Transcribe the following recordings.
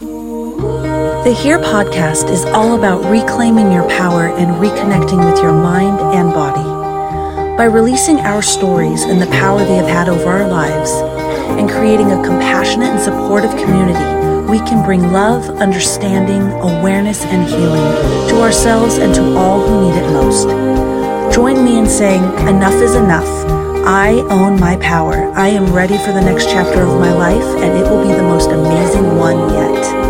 The Here podcast is all about reclaiming your power and reconnecting with your mind and body. By releasing our stories and the power they have had over our lives and creating a compassionate and supportive community, we can bring love, understanding, awareness, and healing to ourselves and to all who need it most. Join me in saying, enough is enough. I own my power. I am ready for the next chapter of my life, and it will be the most amazing one yet.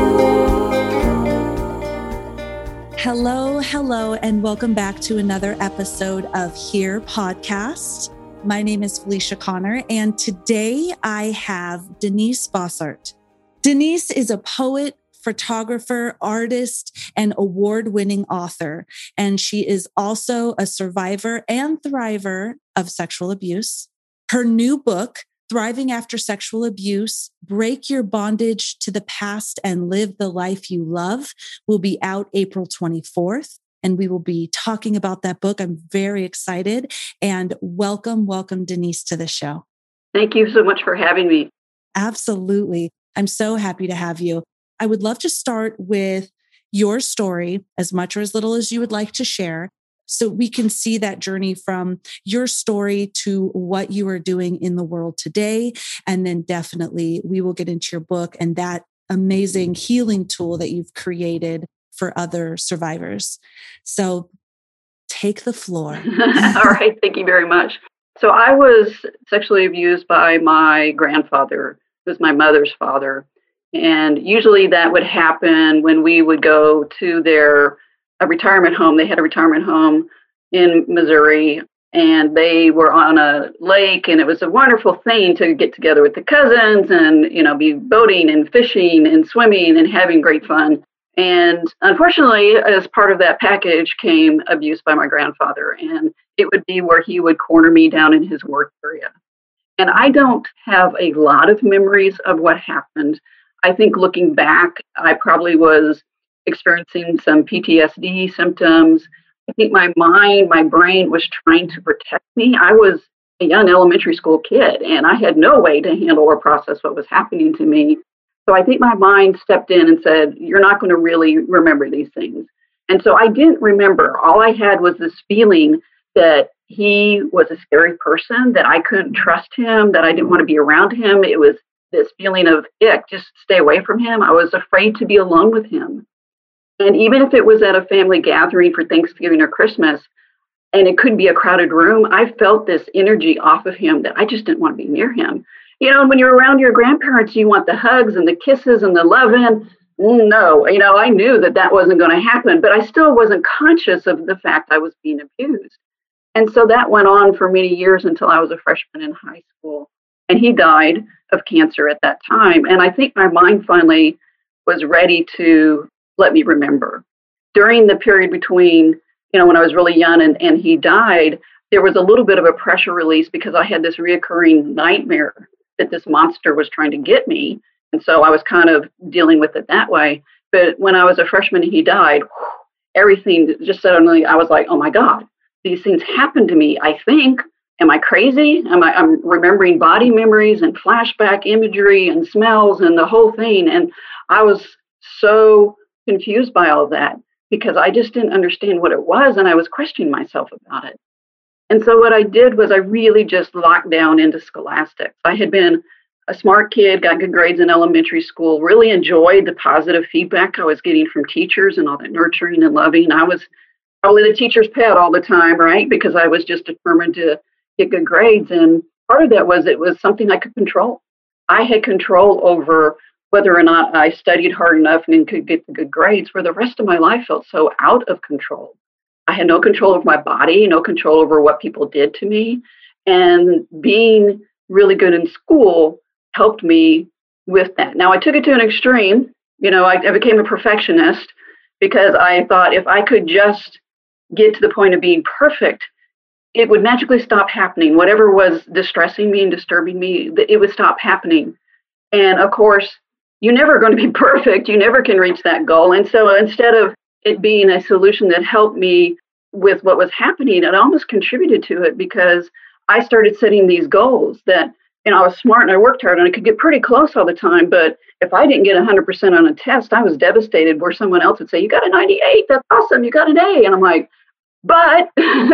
Hello, and welcome back to another episode of Here Podcast. My name is Felicia Connor, and today I have Denise Bossart. Denise is a poet, photographer, artist, and award-winning author, and she is also a survivor and thriver of sexual abuse. Her new book, Thriving After Sexual Abuse, Break Your Bondage to the Past and Live the Life You Love, will be out April 24th. And we will be talking about that book. I'm very excited. And welcome, Denise, to the show. Thank you so much for having me. Absolutely. I'm so happy to have you. I would love to start with your story, as much or as little as you would like to share, so we can see that journey from your story to what you are doing in the world today. And then definitely we will get into your book and that amazing healing tool that you've created for other survivors. So take the floor. All right. Thank you very much. So I was sexually abused by my grandfather, who was my mother's father. And usually that would happen when we would go to a retirement home. They had a retirement home in Missouri, and they were on a lake, and it was a wonderful thing to get together with the cousins and, be boating and fishing and swimming and having great fun. And unfortunately, as part of that package came abuse by my grandfather, and it would be where he would corner me down in his work area. And I don't have a lot of memories of what happened. I think looking back, I probably was experiencing some PTSD symptoms. I think my brain was trying to protect me. I was a young elementary school kid, and I had no way to handle or process what was happening to me. So I think my mind stepped in and said, you're not going to really remember these things. And so I didn't remember. All I had was this feeling that he was a scary person, that I couldn't trust him, that I didn't want to be around him. It was this feeling of, ick, just stay away from him. I was afraid to be alone with him. And even if it was at a family gathering for Thanksgiving or Christmas, and it could be a crowded room, I felt this energy off of him that I just didn't want to be near him. When you're around your grandparents, you want the hugs and the kisses and the loving. No, I knew that wasn't going to happen, but I still wasn't conscious of the fact I was being abused. And so that went on for many years until I was a freshman in high school. And he died of cancer at that time. And I think my mind finally was ready to let me remember. During the period between, when I was really young and he died, there was a little bit of a pressure release because I had this reoccurring nightmare that this monster was trying to get me. And so I was kind of dealing with it that way. But when I was a freshman and he died, everything just suddenly, I was like, oh my God, these things happened to me, I think. Am I crazy? I'm remembering body memories and flashback imagery and smells and the whole thing. And I was so confused by all of that because I just didn't understand what it was. And I was questioning myself about it. And so what I did was I really just locked down into scholastics. I had been a smart kid, got good grades in elementary school, really enjoyed the positive feedback I was getting from teachers and all that nurturing and loving. I was probably the teacher's pet all the time, right? Because I was just determined to get good grades. And part of that was it was something I could control. I had control over whether or not I studied hard enough and could get the good grades, where the rest of my life felt so out of control. I had no control over my body, no control over what people did to me. And being really good in school helped me with that. Now, I took it to an extreme. I became a perfectionist because I thought if I could just get to the point of being perfect, it would magically stop happening. Whatever was distressing me and disturbing me, it would stop happening. And of course, you're never going to be perfect. You never can reach that goal. And so instead of it being a solution that helped me with what was happening, it almost contributed to it because I started setting these goals that I was smart and I worked hard and I could get pretty close all the time. But if I didn't get 100% on a test, I was devastated, where someone else would say, you got a 98, that's awesome, you got an A. And I'm like, but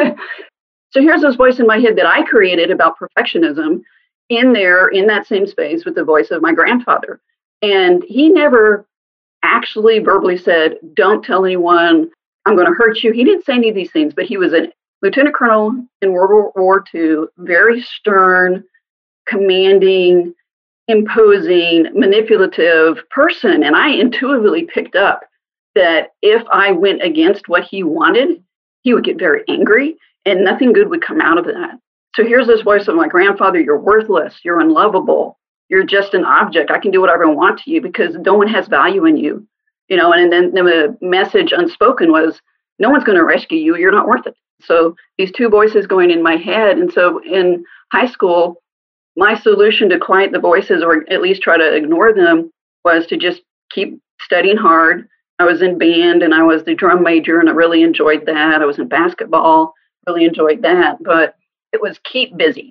so here's this voice in my head that I created about perfectionism in that same space with the voice of my grandfather. And he never actually verbally said, don't tell anyone, I'm going to hurt you. He didn't say any of these things, but he was a lieutenant colonel in World War II, very stern, commanding, imposing, manipulative person. And I intuitively picked up that if I went against what he wanted, he would get very angry and nothing good would come out of that. So here's this voice of my grandfather, you're worthless, you're unlovable, you're just an object. I can do whatever I want to you because no one has value in you. And then the message unspoken was, no one's going to rescue you, you're not worth it. So these two voices going in my head. And so in high school, my solution to quiet the voices, or at least try to ignore them, was to just keep studying hard. I was in band and I was the drum major and I really enjoyed that. I was in basketball, really enjoyed that. But it was keep busy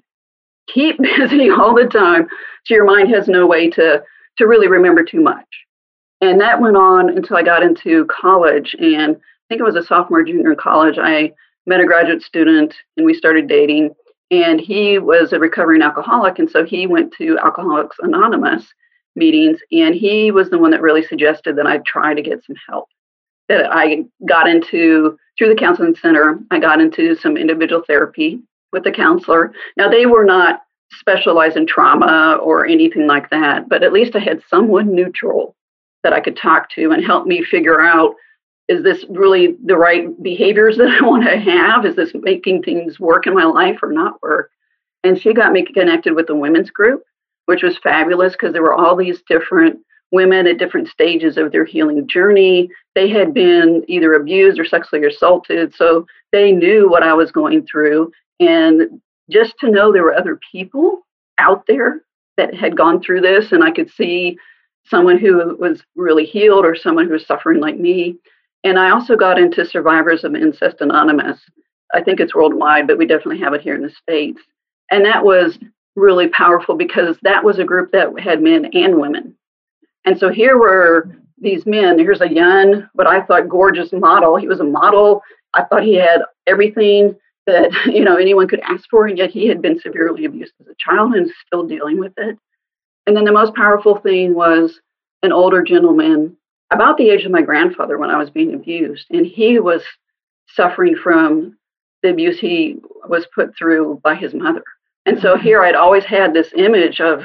all the time. So your mind has no way to really remember too much. And that went on until I got into college. And I think it was a sophomore, junior in college. I met a graduate student and we started dating. And he was a recovering alcoholic. And so he went to Alcoholics Anonymous meetings. And he was the one that really suggested that I try to get some help. That I got into, through the counseling center, I got into some individual therapy with the counselor. Now, they were not specialized in trauma or anything like that, but at least I had someone neutral that I could talk to and help me figure out, is this really the right behaviors that I want to have? Is this making things work in my life or not work? And she got me connected with the women's group, which was fabulous because there were all these different women at different stages of their healing journey. They had been either abused or sexually assaulted, so they knew what I was going through. And just to know there were other people out there that had gone through this, and I could see someone who was really healed or someone who was suffering like me. And I also got into Survivors of Incest Anonymous. I think it's worldwide, but we definitely have it here in the States. And that was really powerful because that was a group that had men and women. And so here were these men. Here's a young, what I thought gorgeous model. He was a model. I thought he had everything that anyone could ask for, and yet he had been severely abused as a child and still dealing with it. And then the most powerful thing was an older gentleman about the age of my grandfather when I was being abused, and he was suffering from the abuse he was put through by his mother. And so here I'd always had this image of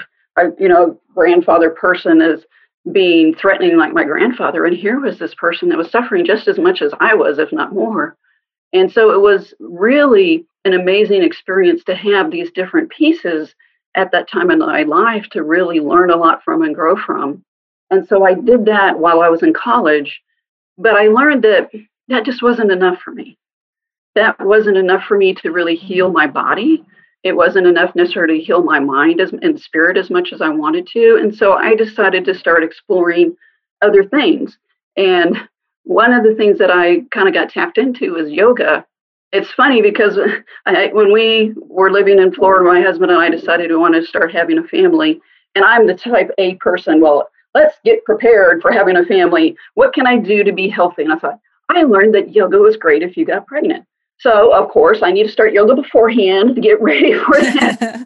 grandfather person as being threatening like my grandfather, and here was this person that was suffering just as much as I was, if not more. And so it was really an amazing experience to have these different pieces at that time in my life to really learn a lot from and grow from. And so I did that while I was in college, but I learned that that just wasn't enough for me. That wasn't enough for me to really heal my body. It wasn't enough necessarily to heal my mind and spirit as much as I wanted to. And so I decided to start exploring other things. And one of the things that I kind of got tapped into was yoga. It's funny because when we were living in Florida, my husband and I decided we wanted to start having a family. And I'm the type A person, well, let's get prepared for having a family. What can I do to be healthy? And I thought, I learned that yoga was great if you got pregnant. So, of course, I need to start yoga beforehand to get ready for that.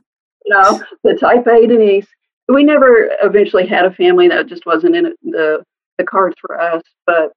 The type A Denise. We never eventually had a family. That just wasn't in the cards for us. But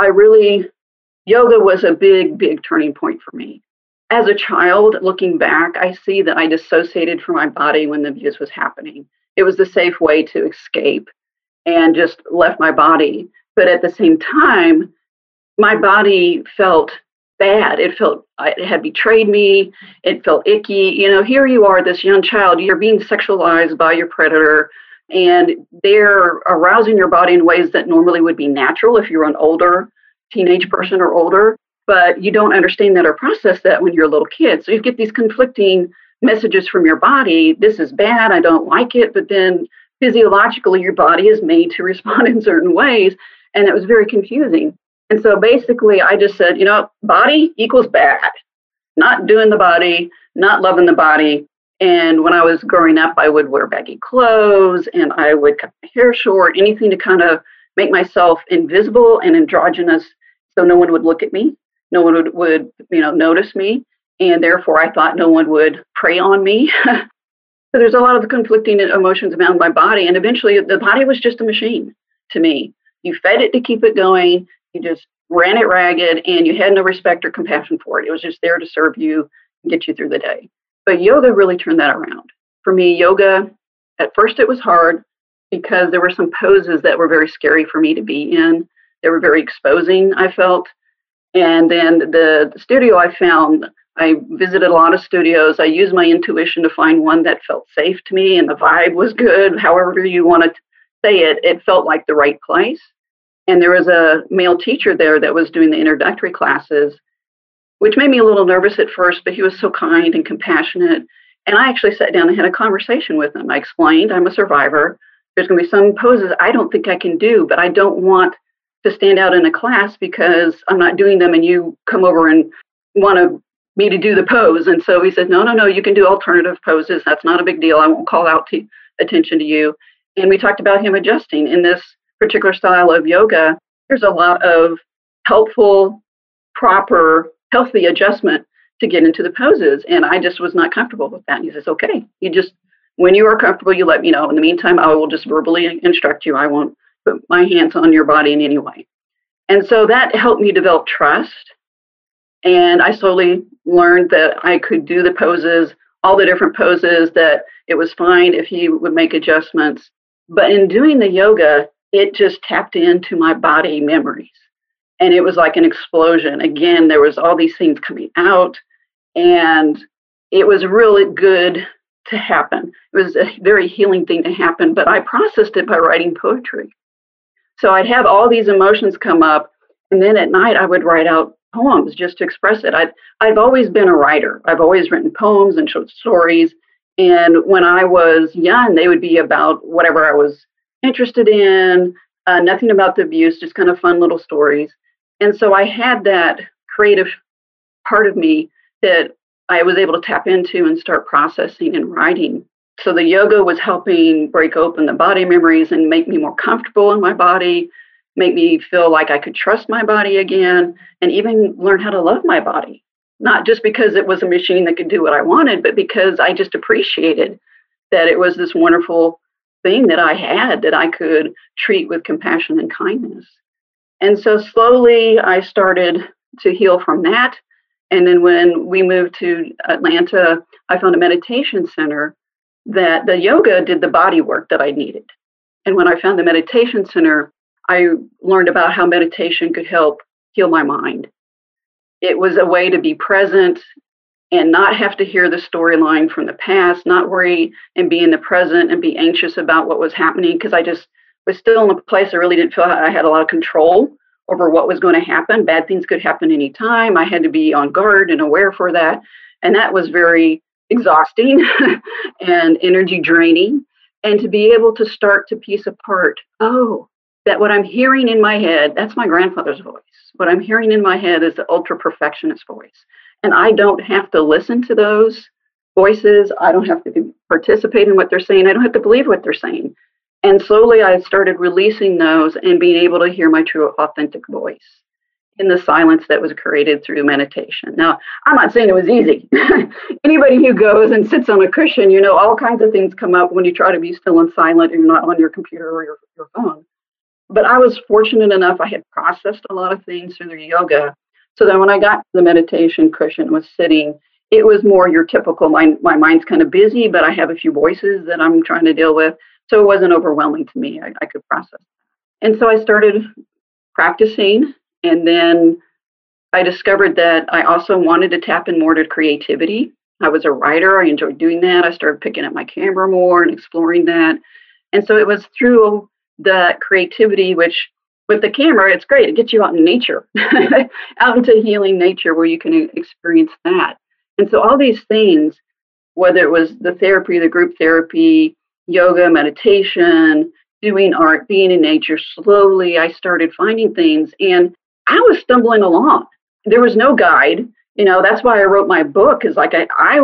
yoga was a big, big turning point for me. As a child, looking back, I see that I dissociated from my body when the abuse was happening. It was the safe way to escape and just left my body. But at the same time, my body felt bad. It had betrayed me. It felt icky. Here you are, this young child, you're being sexualized by your predator, and they're arousing your body in ways that normally would be natural if you're an older teenage person or older, but you don't understand that or process that when you're a little kid. So you get these conflicting messages from your body. This is bad. I don't like it. But then physiologically, your body is made to respond in certain ways. And it was very confusing. And so basically, I just said, body equals bad. Not doing the body, not loving the body. And when I was growing up, I would wear baggy clothes and I would cut my hair short, anything to kind of make myself invisible and androgynous so no one would look at me. No one would notice me. And therefore, I thought no one would prey on me. So there's a lot of conflicting emotions around my body. And eventually, the body was just a machine to me. You fed it to keep it going. You just ran it ragged and you had no respect or compassion for it. It was just there to serve you and get you through the day. But yoga really turned that around. For me, yoga, at first it was hard because there were some poses that were very scary for me to be in. They were very exposing, I felt. And then the studio I visited a lot of studios. I used my intuition to find one that felt safe to me and the vibe was good. However you want to say it, it felt like the right place. And there was a male teacher there that was doing the introductory classes, which made me a little nervous at first, but he was so kind and compassionate. And I actually sat down and had a conversation with him. I explained, I'm a survivor. There's going to be some poses I don't think I can do, but I don't want to stand out in a class because I'm not doing them and you come over and want me to do the pose. And so he said, no, you can do alternative poses. That's not a big deal. I won't call out attention to you. And we talked about him adjusting. In this particular style of yoga, there's a lot of helpful, proper, healthy adjustment to get into the poses. And I just was not comfortable with that. And he says, okay, when you are comfortable, you let me know. In the meantime, I will just verbally instruct you. I won't put my hands on your body in any way. And so that helped me develop trust. And I slowly learned that I could do the poses, all the different poses, that it was fine if he would make adjustments. But in doing the yoga, it just tapped into my body memories. And it was like an explosion. Again, there was all these things coming out. And it was really good to happen. It was a very healing thing to happen. But I processed it by writing poetry. So I'd have all these emotions come up. And then at night, I would write out poems just to express it. I've always been a writer. I've always written poems and short stories. And when I was young, they would be about whatever I was interested in, nothing about the abuse, just kind of fun little stories. And so I had that creative part of me that I was able to tap into and start processing and writing. So the yoga was helping break open the body memories and make me more comfortable in my body, make me feel like I could trust my body again, and even learn how to love my body. Not just because it was a machine that could do what I wanted, but because I just appreciated that it was this wonderful thing that I had that I could treat with compassion and kindness. And so slowly I started to heal from that. And then when we moved to Atlanta, I found a meditation center that the yoga did the body work that I needed. And when I found the meditation center, I learned about how meditation could help heal my mind. It was a way to be present and not have to hear the storyline from the past, not worry and be in the present and be anxious about what was happening, because I just was still in a place I really didn't feel I had a lot of control over what was going to happen. Bad things could happen anytime. I had to be on guard and aware for that. And that was very exhausting and energy draining. And to be able to start to piece apart, that what I'm hearing in my head, that's my grandfather's voice. What I'm hearing in my head is the ultra perfectionist voice. And I don't have to listen to those voices. I don't have to participate in what they're saying. I don't have to believe what they're saying. And slowly I started releasing those and being able to hear my true authentic voice in the silence that was created through meditation. Now, I'm not saying it was easy. Anybody who goes and sits on a cushion, all kinds of things come up when you try to be still and silent and you're not on your computer or your phone. But I was fortunate enough, I had processed a lot of things through the yoga. So then when I got to the meditation cushion, was sitting, it was more your typical, my mind's kind of busy, but I have a few voices that I'm trying to deal with. So it wasn't overwhelming to me. I could process. And so I started practicing. And then I discovered that I also wanted to tap in more to creativity. I was a writer. I enjoyed doing that. I started picking up my camera more and exploring that. And so it was through the creativity, which with the camera, it's great. It gets you out in nature, out into healing nature where you can experience that. And so all these things, whether it was the therapy, the group therapy, yoga, meditation, doing art, being in nature, slowly I started finding things and I was stumbling along. There was no guide. That's why I wrote my book, is like I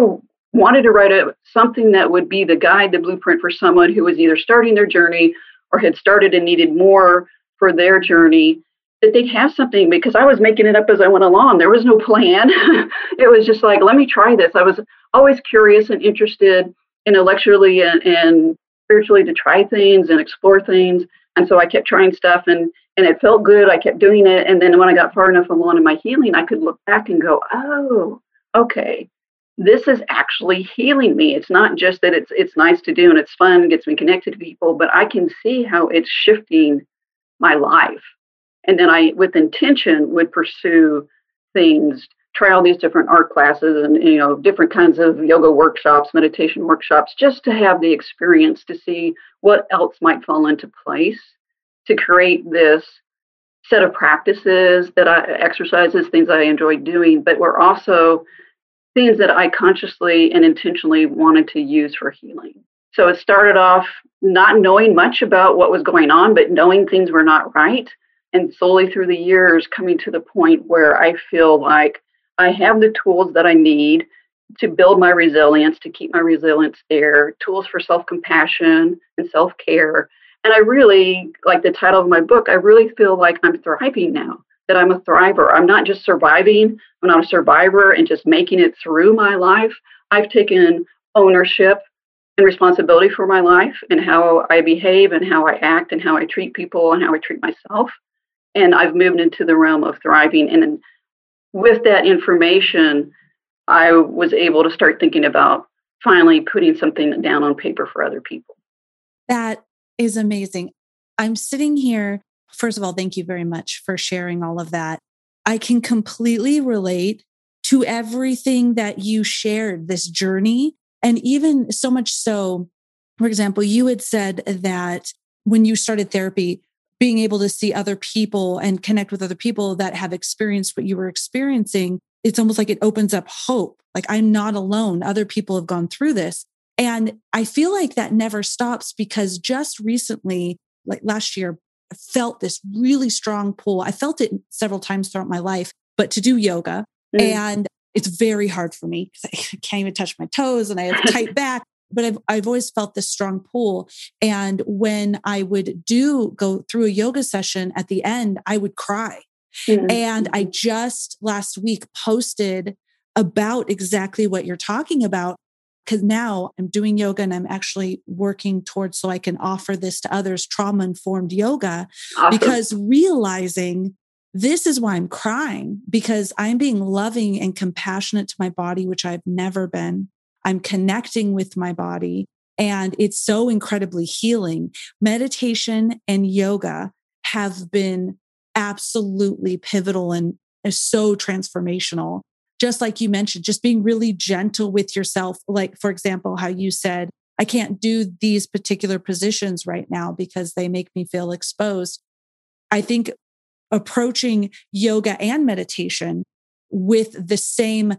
wanted to write something that would be the guide, the blueprint for someone who was either starting their journey or had started and needed more for their journey, that they'd have something, because I was making it up as I went along. There was no plan. It was just like, let me try this. I was always curious and interested intellectually and spiritually to try things and explore things. And so I kept trying stuff and it felt good. I kept doing it. And then when I got far enough along in my healing, I could look back and go, oh, okay, this is actually healing me. It's not just that it's nice to do and it's fun, gets me connected to people, but I can see how it's shifting my life. And then I, with intention, would pursue things, try all these different art classes and, different kinds of yoga workshops, meditation workshops, just to have the experience to see what else might fall into place to create this set of practices exercises, things I enjoyed doing, but were also things that I consciously and intentionally wanted to use for healing. So it started off not knowing much about what was going on, but knowing things were not right. And slowly through the years, coming to the point where I feel like I have the tools that I need to build my resilience, to keep my resilience there, tools for self-compassion and self-care. And I really, like the title of my book, I really feel like I'm thriving now, that I'm a thriver. I'm not just surviving. I'm not a survivor and just making it through my life. I've taken ownership and responsibility for my life and how I behave and how I act and how I treat people and how I treat myself. And I've moved into the realm of thriving. And with that information, I was able to start thinking about finally putting something down on paper for other people. That is amazing. I'm sitting here. First of all, thank you very much for sharing all of that. I can completely relate to everything that you shared, this journey. And even so much so, for example, you had said that when you started therapy, being able to see other people and connect with other people that have experienced what you were experiencing, it's almost like it opens up hope. Like, I'm not alone. Other people have gone through this. And I feel like that never stops, because just recently, like last year, I felt this really strong pull. I felt it several times throughout my life, but to do yoga. And it's very hard for me because I can't even touch my toes and I have tight back. But I've always felt this strong pull. And when I would go through a yoga session at the end, I would cry. And I just last week posted about exactly what you're talking about, because now I'm doing yoga and I'm actually working towards, so I can offer this to others, trauma-informed yoga, Awesome. Because realizing this is why I'm crying, because I'm being loving and compassionate to my body, which I've never been. I'm connecting with my body, and it's so incredibly healing. Meditation and yoga have been absolutely pivotal and is so transformational. Just like you mentioned, just being really gentle with yourself. Like, for example, how you said, I can't do these particular positions right now because they make me feel exposed. I think approaching yoga and meditation with the same,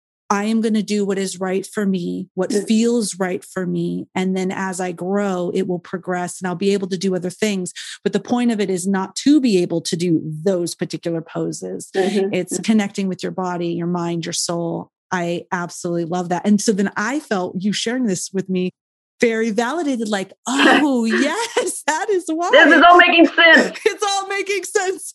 I am going to do what is right for me, what feels right for me. And then as I grow, it will progress and I'll be able to do other things. But the point of it is not to be able to do those particular poses. It's connecting with your body, your mind, your soul. I absolutely love that. And so then I felt you sharing this with me very validated, like, oh, yes, that is why. This is all making sense. It's all making sense.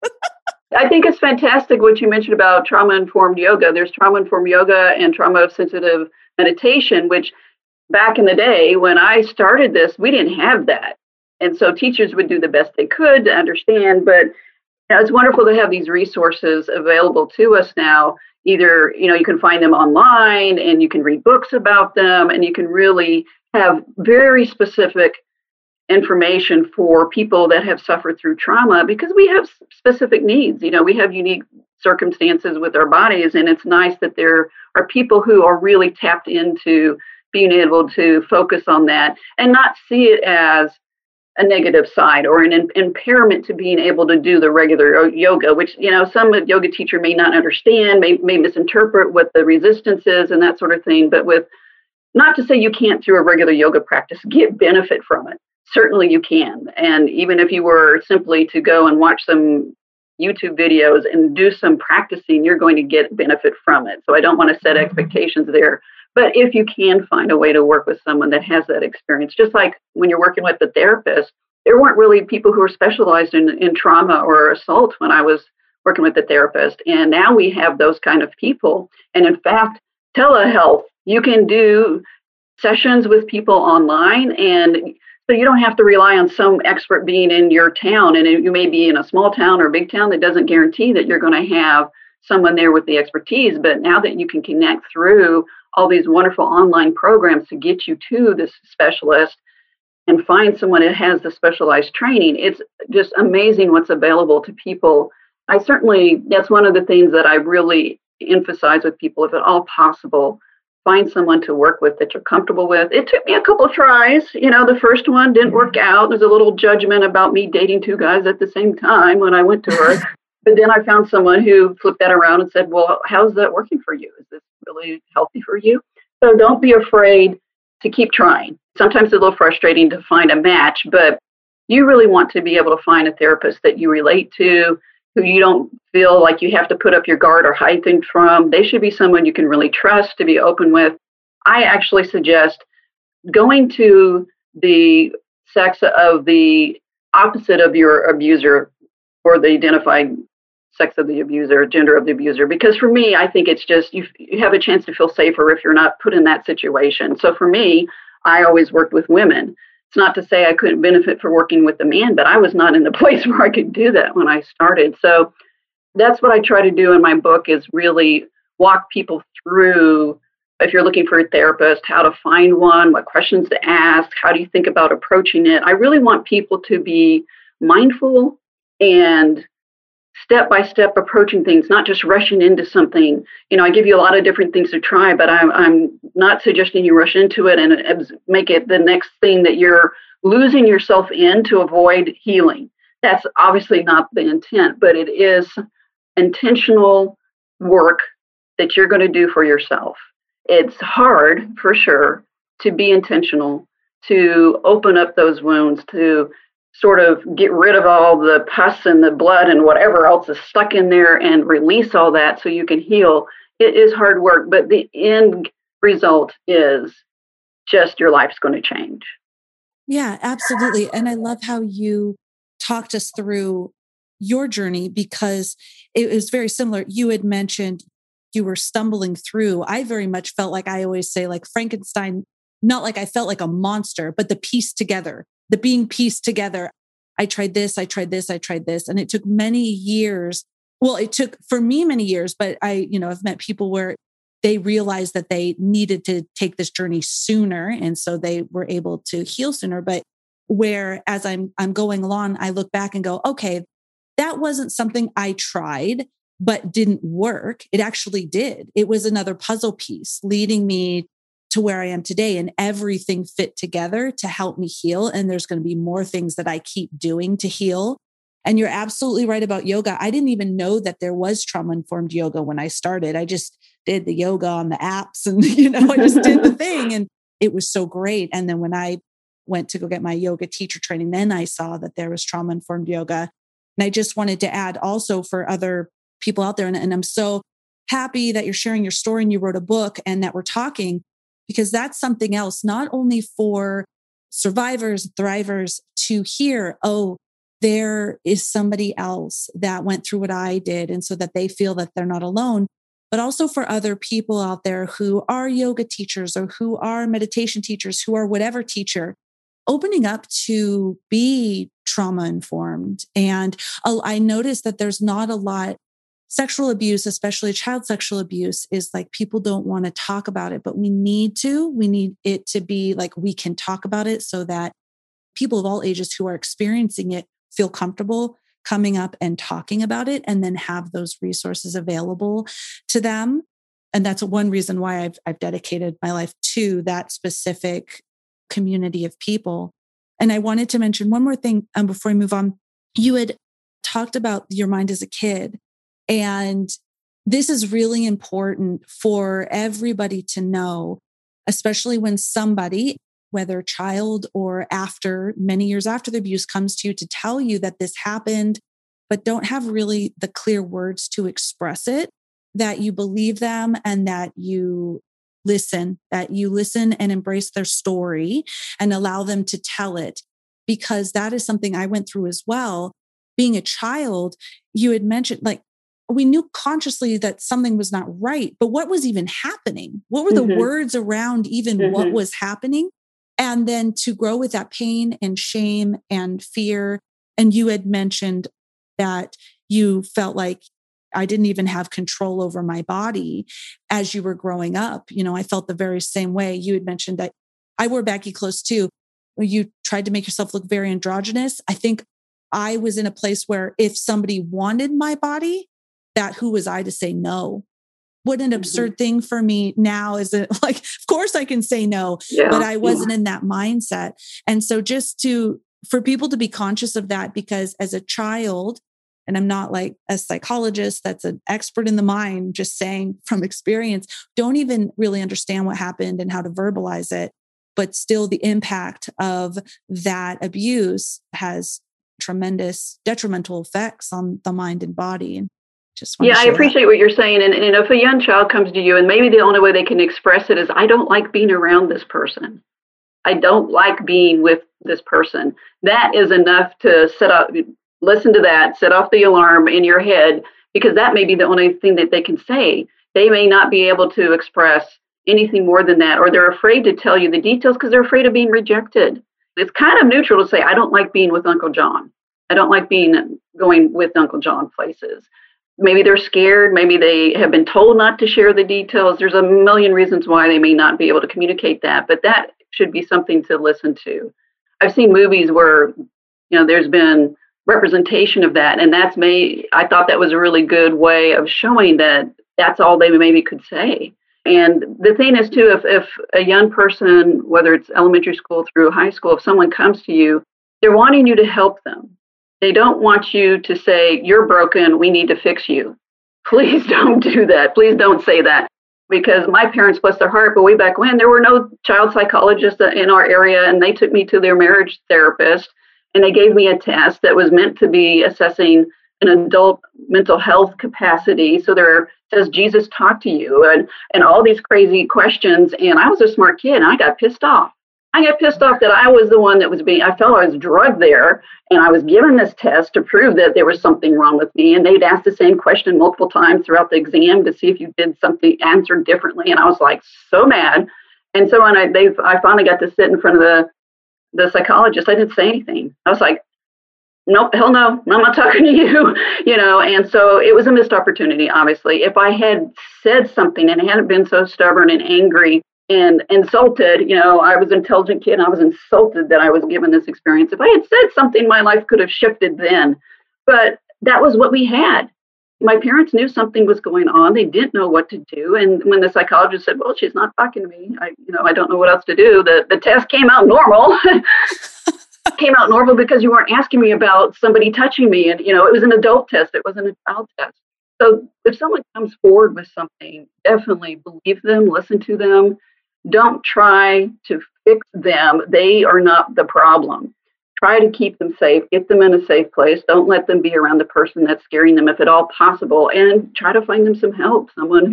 I think it's fantastic what you mentioned about trauma-informed yoga. There's trauma-informed yoga and trauma-sensitive meditation, which back in the day when I started this, we didn't have that. And so teachers would do the best they could to understand. But it's wonderful to have these resources available to us now. Either, you can find them online and you can read books about them, and you can really have very specific information for people that have suffered through trauma, because we have specific needs. We have unique circumstances with our bodies, and it's nice that there are people who are really tapped into being able to focus on that and not see it as a negative side or an impairment to being able to do the regular yoga, which, some yoga teacher may not understand, may misinterpret what the resistance is and that sort of thing. But not to say you can't, through a regular yoga practice, get benefit from it. Certainly you can. And even if you were simply to go and watch some YouTube videos and do some practicing, you're going to get benefit from it. So I don't want to set expectations there. But if you can find a way to work with someone that has that experience, just like when you're working with the therapist, there weren't really people who were specialized in trauma or assault when I was working with the therapist. And now we have those kind of people. And in fact, telehealth, you can do sessions with people online. And so you don't have to rely on some expert being in your town. And you may be in a small town or a big town. That doesn't guarantee that you're going to have someone there with the expertise. But now that you can connect through all these wonderful online programs to get you to this specialist and find someone that has the specialized training, it's just amazing what's available to people. That's one of the things that I really emphasize with people, if at all possible, find someone to work with that you're comfortable with. It took me a couple of tries. The first one didn't work out. There's a little judgment about me dating two guys at the same time when I went to her. But then I found someone who flipped that around and said, well, how's that working for you? Is this really healthy for you? So don't be afraid to keep trying. Sometimes it's a little frustrating to find a match, but you really want to be able to find a therapist that you relate to, who you don't feel like you have to put up your guard or hide things from. They should be someone you can really trust to be open with. I actually suggest going to the sex of the opposite of your abuser or the identified sex of the abuser, gender of the abuser. Because for me, I think it's just you have a chance to feel safer if you're not put in that situation. So for me, I always worked with women. It's not to say I couldn't benefit from working with a man, but I was not in the place where I could do that when I started. So that's what I try to do in my book, is really walk people through, if you're looking for a therapist, how to find one, what questions to ask, how do you think about approaching it. I really want people to be mindful and step-by-step approaching things, not just rushing into something. I give you a lot of different things to try, but I'm not suggesting you rush into it and make it the next thing that you're losing yourself in to avoid healing. That's obviously not the intent, but it is intentional work that you're going to do for yourself. It's hard, for sure, to be intentional, to open up those wounds, to sort of get rid of all the pus and the blood and whatever else is stuck in there and release all that so you can heal. It is hard work, but the end result is just your life's going to change. Yeah, absolutely. And I love how you talked us through your journey, because it was very similar. You had mentioned you were stumbling through. I very much felt like, I always say, like Frankenstein, not like I felt like a monster, but the being pieced together. I tried this, I tried this, I tried this. And it took many years. Well, it took for me many years, but I've met people where they realized that they needed to take this journey sooner. And so they were able to heal sooner. But where as I'm going along, I look back and go, okay, that wasn't something I tried, but didn't work. It actually did. It was another puzzle piece leading me to where I am today, and everything fit together to help me heal. And there's going to be more things that I keep doing to heal. And you're absolutely right about yoga. I didn't even know that there was trauma-informed yoga when I started. I just did the yoga on the apps and, I just did the thing, and it was so great. And then when I went to go get my yoga teacher training, then I saw that there was trauma-informed yoga. And I just wanted to add also for other people out there, and I'm so happy that you're sharing your story and you wrote a book and that we're talking, because that's something else, not only for survivors, thrivers to hear, oh, there is somebody else that went through what I did. And so that they feel that they're not alone, but also for other people out there who are yoga teachers or who are meditation teachers, who are whatever teacher, opening up to be trauma informed. And I noticed that there's not a lot. Sexual abuse, especially child sexual abuse, is like people don't want to talk about it, but we need to. We need it to be like we can talk about it so that people of all ages who are experiencing it feel comfortable coming up and talking about it, and then have those resources available to them. And that's one reason why I've dedicated my life to that specific community of people. And I wanted to mention one more thing before we move on. You had talked about your mind as a kid. And this is really important for everybody to know, especially when somebody, whether child or after, many years after the abuse, comes to you to tell you that this happened, but don't have really the clear words to express it, that you believe them and that you listen, that you listen and embrace their story and allow them to tell it, because that is something I went through as well. Being a child, you had mentioned, like, we knew consciously that something was not right, but what was even happening? What were the words around even what was happening? And then to grow with that pain and shame and fear. And you had mentioned that you felt like I didn't even have control over my body as you were growing up. You know, I felt the very same way. You had mentioned that I wore baggy clothes too. You tried to make yourself look very androgynous. I think I was in a place where if somebody wanted my body, that who was I to say no? What an absurd thing for me now is it like, of course I can say no, but I wasn't in that mindset. And so for people to be conscious of that, because as a child, and I'm not like a psychologist that's an expert in the mind, just saying from experience, don't even really understand what happened and how to verbalize it. But still the impact of that abuse has tremendous detrimental effects on the mind and body. And I appreciate what you're saying. And if a young child comes to you and maybe the only way they can express it is, I don't like being around this person. I don't like being with this person. That is enough to listen to that, set off the alarm in your head, because that may be the only thing that they can say. They may not be able to express anything more than that, or they're afraid to tell you the details because they're afraid of being rejected. It's kind of neutral to say, I don't like being with Uncle John. I don't like going with Uncle John places. Maybe they're scared. Maybe they have been told not to share the details. There's a million reasons why they may not be able to communicate that, but that should be something to listen to. I've seen movies where, there's been representation of that, and I thought that was a really good way of showing that that's all they maybe could say. And the thing is too, if a young person, whether it's elementary school through high school, if someone comes to you, they're wanting you to help them. They don't want you to say, you're broken, we need to fix you. Please don't do that. Please don't say that. Because my parents, bless their heart, but way back when, there were no child psychologists in our area, and they took me to their marriage therapist, and they gave me a test that was meant to be assessing an adult mental health capacity. So there says, Jesus talk to you, and all these crazy questions. And I was a smart kid, and I got pissed off. That I was the one that I felt I was drugged there, and I was given this test to prove that there was something wrong with me. And they'd ask the same question multiple times throughout the exam to see if you did something, answered differently. And I was like so mad. And so when I finally got to sit in front of the psychologist, I didn't say anything. I was like, nope, hell no, I'm not talking to you, And so it was a missed opportunity, obviously. If I had said something and hadn't been so stubborn and angry and insulted, I was an intelligent kid. And I was insulted that I was given this experience. If I had said something, my life could have shifted then. But that was what we had. My parents knew something was going on. They didn't know what to do. And when the psychologist said, well, she's not talking to me, I don't know what else to do. The test came out normal. Came out normal because you weren't asking me about somebody touching me. And, it was an adult test. It wasn't a child test. So if someone comes forward with something, definitely believe them, listen to them. Don't try to fix them. They are not the problem. Try to keep them safe, get them in a safe place. Don't let them be around the person that's scaring them if at all possible. And try to find them some help, someone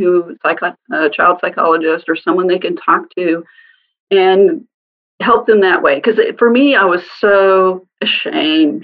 a child psychologist or someone they can talk to and help them that way. Because for me, I was so ashamed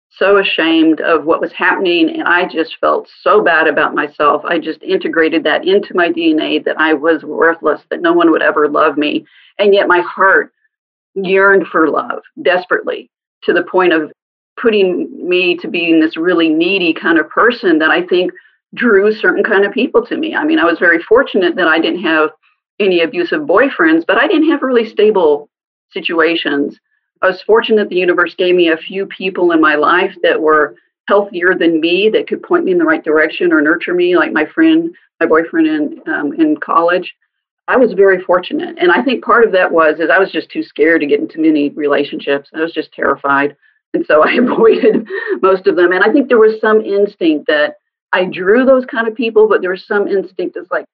of what was happening. And I just felt so bad about myself. I just integrated that into my DNA that I was worthless, that no one would ever love me. And yet my heart yearned for love desperately, to the point of putting me to being this really needy kind of person that I think drew certain kind of people to me. I mean, I was very fortunate that I didn't have any abusive boyfriends, but I didn't have really stable situations. I was fortunate the universe gave me a few people in my life that were healthier than me, that could point me in the right direction or nurture me, like my boyfriend in college. I was very fortunate. And I think part of that was I was just too scared to get into many relationships. I was just terrified. And so I avoided most of them. And I think there was some instinct that I drew those kind of people, but there was some instinct that's like,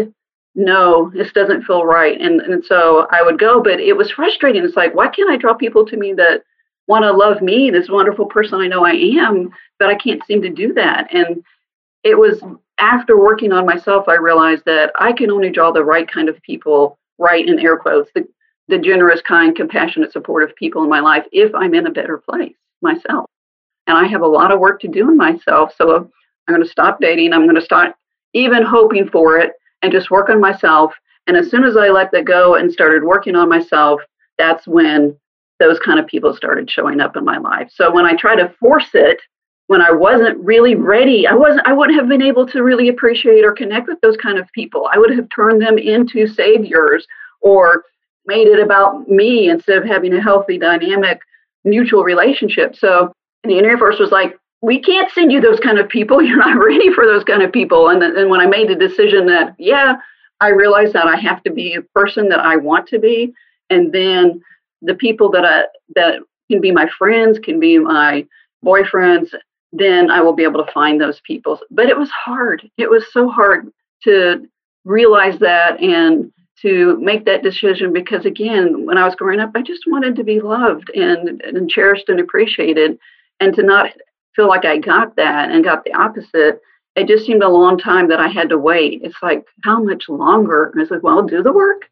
no, this doesn't feel right. And so I would go, but it was frustrating. It's like, why can't I draw people to me that want to love me, this wonderful person I know I am, but I can't seem to do that. And it was after working on myself, I realized that I can only draw the right kind of people, right in air quotes, the generous, kind, compassionate, supportive people in my life if I'm in a better place myself. And I have a lot of work to do in myself. So I'm going to stop dating. I'm going to start even hoping for it and just work on myself. And as soon as I let that go and started working on myself, that's when those kind of people started showing up in my life. So when I try to force it, when I wasn't really ready, I wouldn't have been able to really appreciate or connect with those kind of people. I would have turned them into saviors or made it about me instead of having a healthy, dynamic, mutual relationship. So the universe was like, we can't send you those kind of people. You're not ready for those kind of people. And when I made the decision that, I realized that I have to be a person that I want to be. And then the people that can be my friends, can be my boyfriends, then I will be able to find those people. But it was hard. It was so hard to realize that and to make that decision because, again, when I was growing up, I just wanted to be loved and cherished and appreciated. And to not feel like I got that and got the opposite, it just seemed a long time that I had to wait. It's like, how much longer? And I was like, well, do the work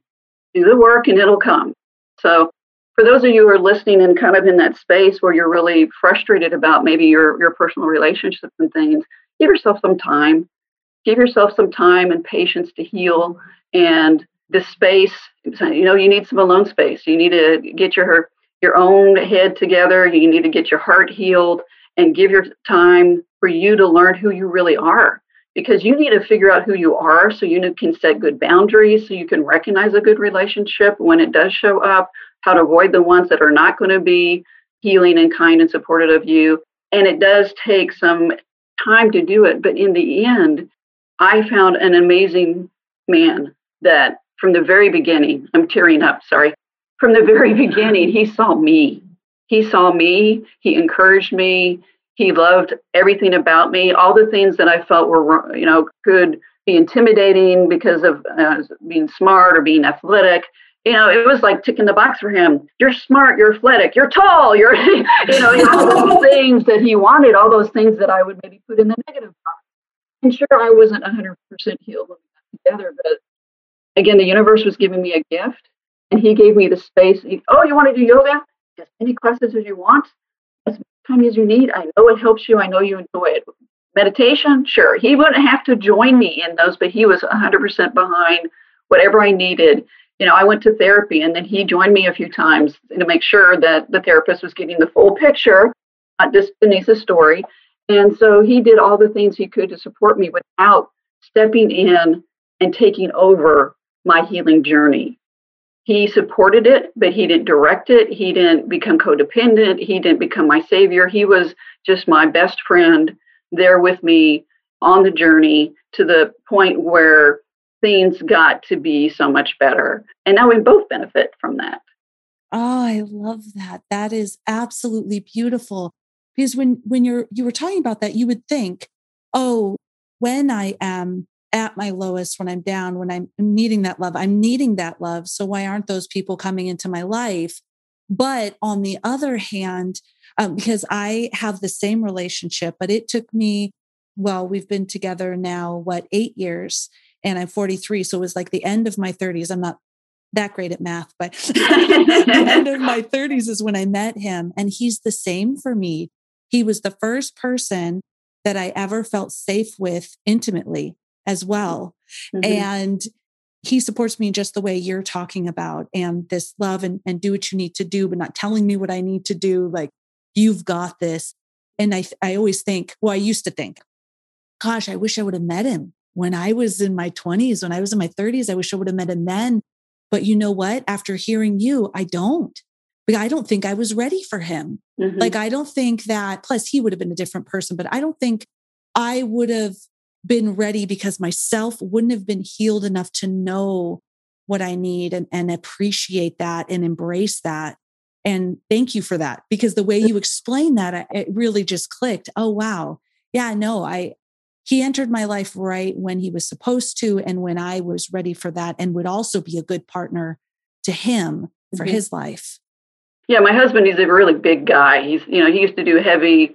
and it'll come. So for those of you who are listening and kind of in that space where you're really frustrated about maybe your personal relationships and things, give yourself some time. Give yourself some time and patience to heal. And the space, you need some alone space. You need to get your own head together. You need to get your heart healed and give your time for you to learn who you really are. Because you need to figure out who you are so you can set good boundaries, so you can recognize a good relationship when it does show up, how to avoid the ones that are not going to be healing and kind and supportive of you. And it does take some time to do it. But in the end, I found an amazing man that from the very beginning, I'm tearing up, sorry. From the very beginning, he saw me. He saw me. He encouraged me. He loved everything about me. All the things that I felt were, could be intimidating because of being smart or being athletic. It was like ticking the box for him. You're smart, you're athletic, you're tall, you're, all those things that he wanted, all those things that I would maybe put in the negative box. And sure, I wasn't 100% healed when we got together, but again, the universe was giving me a gift and he gave me the space. You want to do yoga? As many classes as you want, as much time as you need. I know it helps you. I know you enjoy it. Meditation? Sure. He wouldn't have to join me in those, but he was 100% behind whatever I needed. I went to therapy and then he joined me a few times to make sure that the therapist was getting the full picture, not just Denise's story. And so he did all the things he could to support me without stepping in and taking over my healing journey. He supported it, but he didn't direct it. He didn't become codependent. He didn't become my savior. He was just my best friend there with me on the journey to the point where things got to be so much better. And now we both benefit from that. Oh, I love that. That is absolutely beautiful. Because when you were talking about that, you would think, when I am at my lowest, when I'm down, when I'm needing that love, I'm needing that love. So why aren't those people coming into my life? But on the other hand, because I have the same relationship, but it took me, we've been together now, 8 years, and I'm 43. So it was like the end of my 30s. I'm not that great at math, but the end of my 30s is when I met him. And he's the same for me. He was the first person that I ever felt safe with intimately as well. Mm-hmm. And he supports me just the way you're talking about, and this love and do what you need to do, but not telling me what I need to do. Like, you've got this. And I always think, I used to think, gosh, I wish I would have met him when I was in my 20s, when I was in my 30s. I wish I would have met him then. But you know what? After hearing you, I don't. Because I don't think I was ready for him. Mm-hmm. Like, I don't think that, plus he would have been a different person, but I don't think I would have been ready because myself wouldn't have been healed enough to know what I need and appreciate that and embrace that. And thank you for that, because the way you explained that, it really just clicked. Oh, wow. Yeah, no, he entered my life right when he was supposed to, and when I was ready for that, and would also be a good partner to him for his life. Yeah, my husband, he's a really big guy. He used to do heavy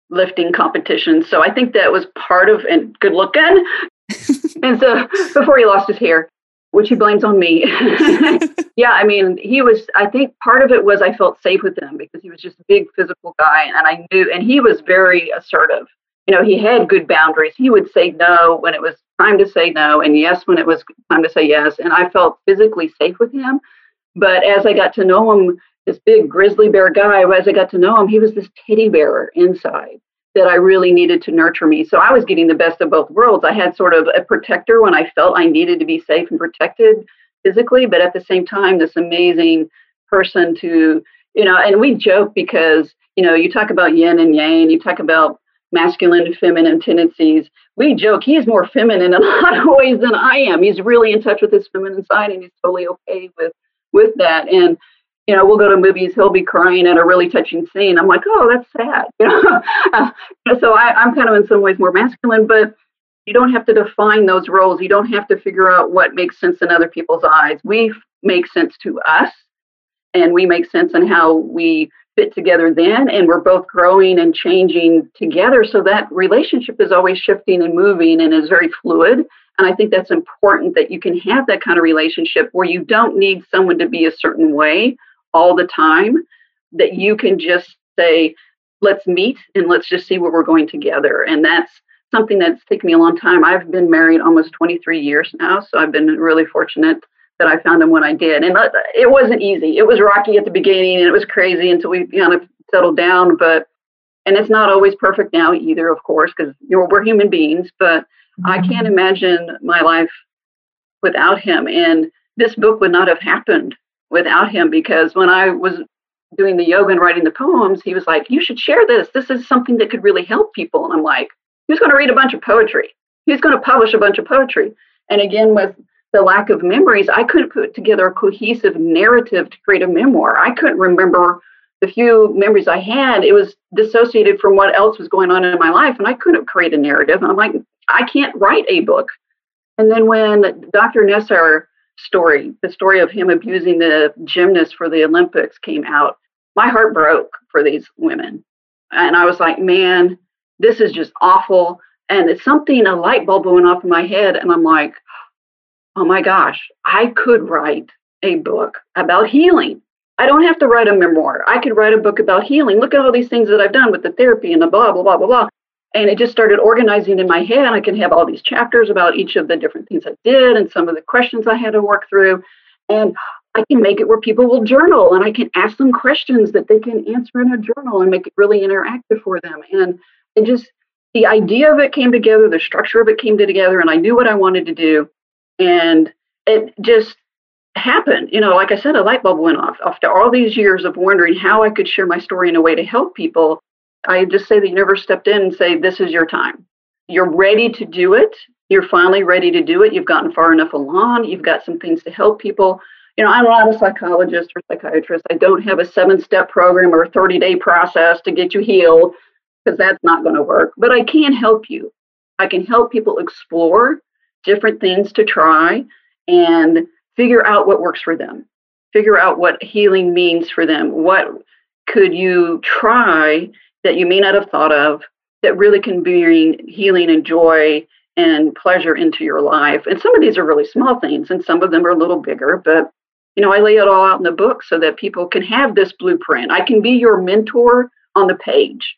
lifting competitions. So I think that was part of, and good looking. And so before he lost his hair, which he blames on me. Yeah, I mean, I think part of it was I felt safe with him because he was just a big physical guy. And I knew, and he was very assertive. He had good boundaries. He would say no when it was time to say no, and yes when it was time to say yes. And I felt physically safe with him. But as I got to know him, this big grizzly bear guy, as I got to know him, he was this teddy bear inside that I really needed to nurture me. So I was getting the best of both worlds. I had sort of a protector when I felt I needed to be safe and protected physically, but at the same time, this amazing person to, and we joke because, you talk about yin and yang, you talk about masculine and feminine tendencies. We joke he's more feminine in a lot of ways than I am. He's really in touch with his feminine side, and he's totally okay with that. And we'll go to movies, he'll be crying at a really touching scene. I'm like, oh, that's sad. So I'm kind of in some ways more masculine, but you don't have to define those roles. You don't have to figure out what makes sense in other people's eyes. We make sense to us, and we make sense in how we fit together then. And we're both growing and changing together. So that relationship is always shifting and moving and is very fluid. And I think that's important that you can have that kind of relationship where you don't need someone to be a certain way all the time, that you can just say, let's meet and let's just see where we're going together. And that's something that's taken me a long time. I've been married almost 23 years now, so I've been really fortunate that I found him when I did. And it wasn't easy. It was rocky at the beginning, and it was crazy until we kind of settled down. And it's not always perfect now either, of course, because we're human beings. But I can't imagine my life without him. And this book would not have happened without him, because when I was doing the yoga and writing the poems, he was like, you should share this. This is something that could really help people. And I'm like, who's going to read a bunch of poetry? Who's going to publish a bunch of poetry? And again, with the lack of memories, I couldn't put together a cohesive narrative to create a memoir. I couldn't remember the few memories I had. It was dissociated from what else was going on in my life, and I couldn't create a narrative. And I'm like, I can't write a book. And then when Dr. Nessar story, the story of him abusing the gymnast for the Olympics came out, my heart broke for these women. And I was like, man, this is just awful. And it's a light bulb went off in my head. And I'm like, oh my gosh, I could write a book about healing. I don't have to write a memoir. I could write a book about healing. Look at all these things that I've done with the therapy and the blah, blah, blah, blah, blah. And it just started organizing in my head. I can have all these chapters about each of the different things I did and some of the questions I had to work through. And I can make it where people will journal, and I can ask them questions that they can answer in a journal and make it really interactive for them. And it just, the idea of it came together, the structure of it came together, and I knew what I wanted to do. And it just happened. Like I said, a light bulb went off. After all these years of wondering how I could share my story in a way to help people, I just say the universe stepped in and say, this is your time. You're ready to do it. You're finally ready to do it. You've gotten far enough along. You've got some things to help people. I'm not a psychologist or psychiatrist. I don't have a 7-step program or a 30-day process to get you healed, because that's not going to work. But I can help you. I can help people explore different things to try and figure out what works for them. Figure out what healing means for them. What could you try that you may not have thought of that really can bring healing and joy and pleasure into your life? And some of these are really small things, and some of them are a little bigger, but I lay it all out in the book so that people can have this blueprint. I can be your mentor on the page.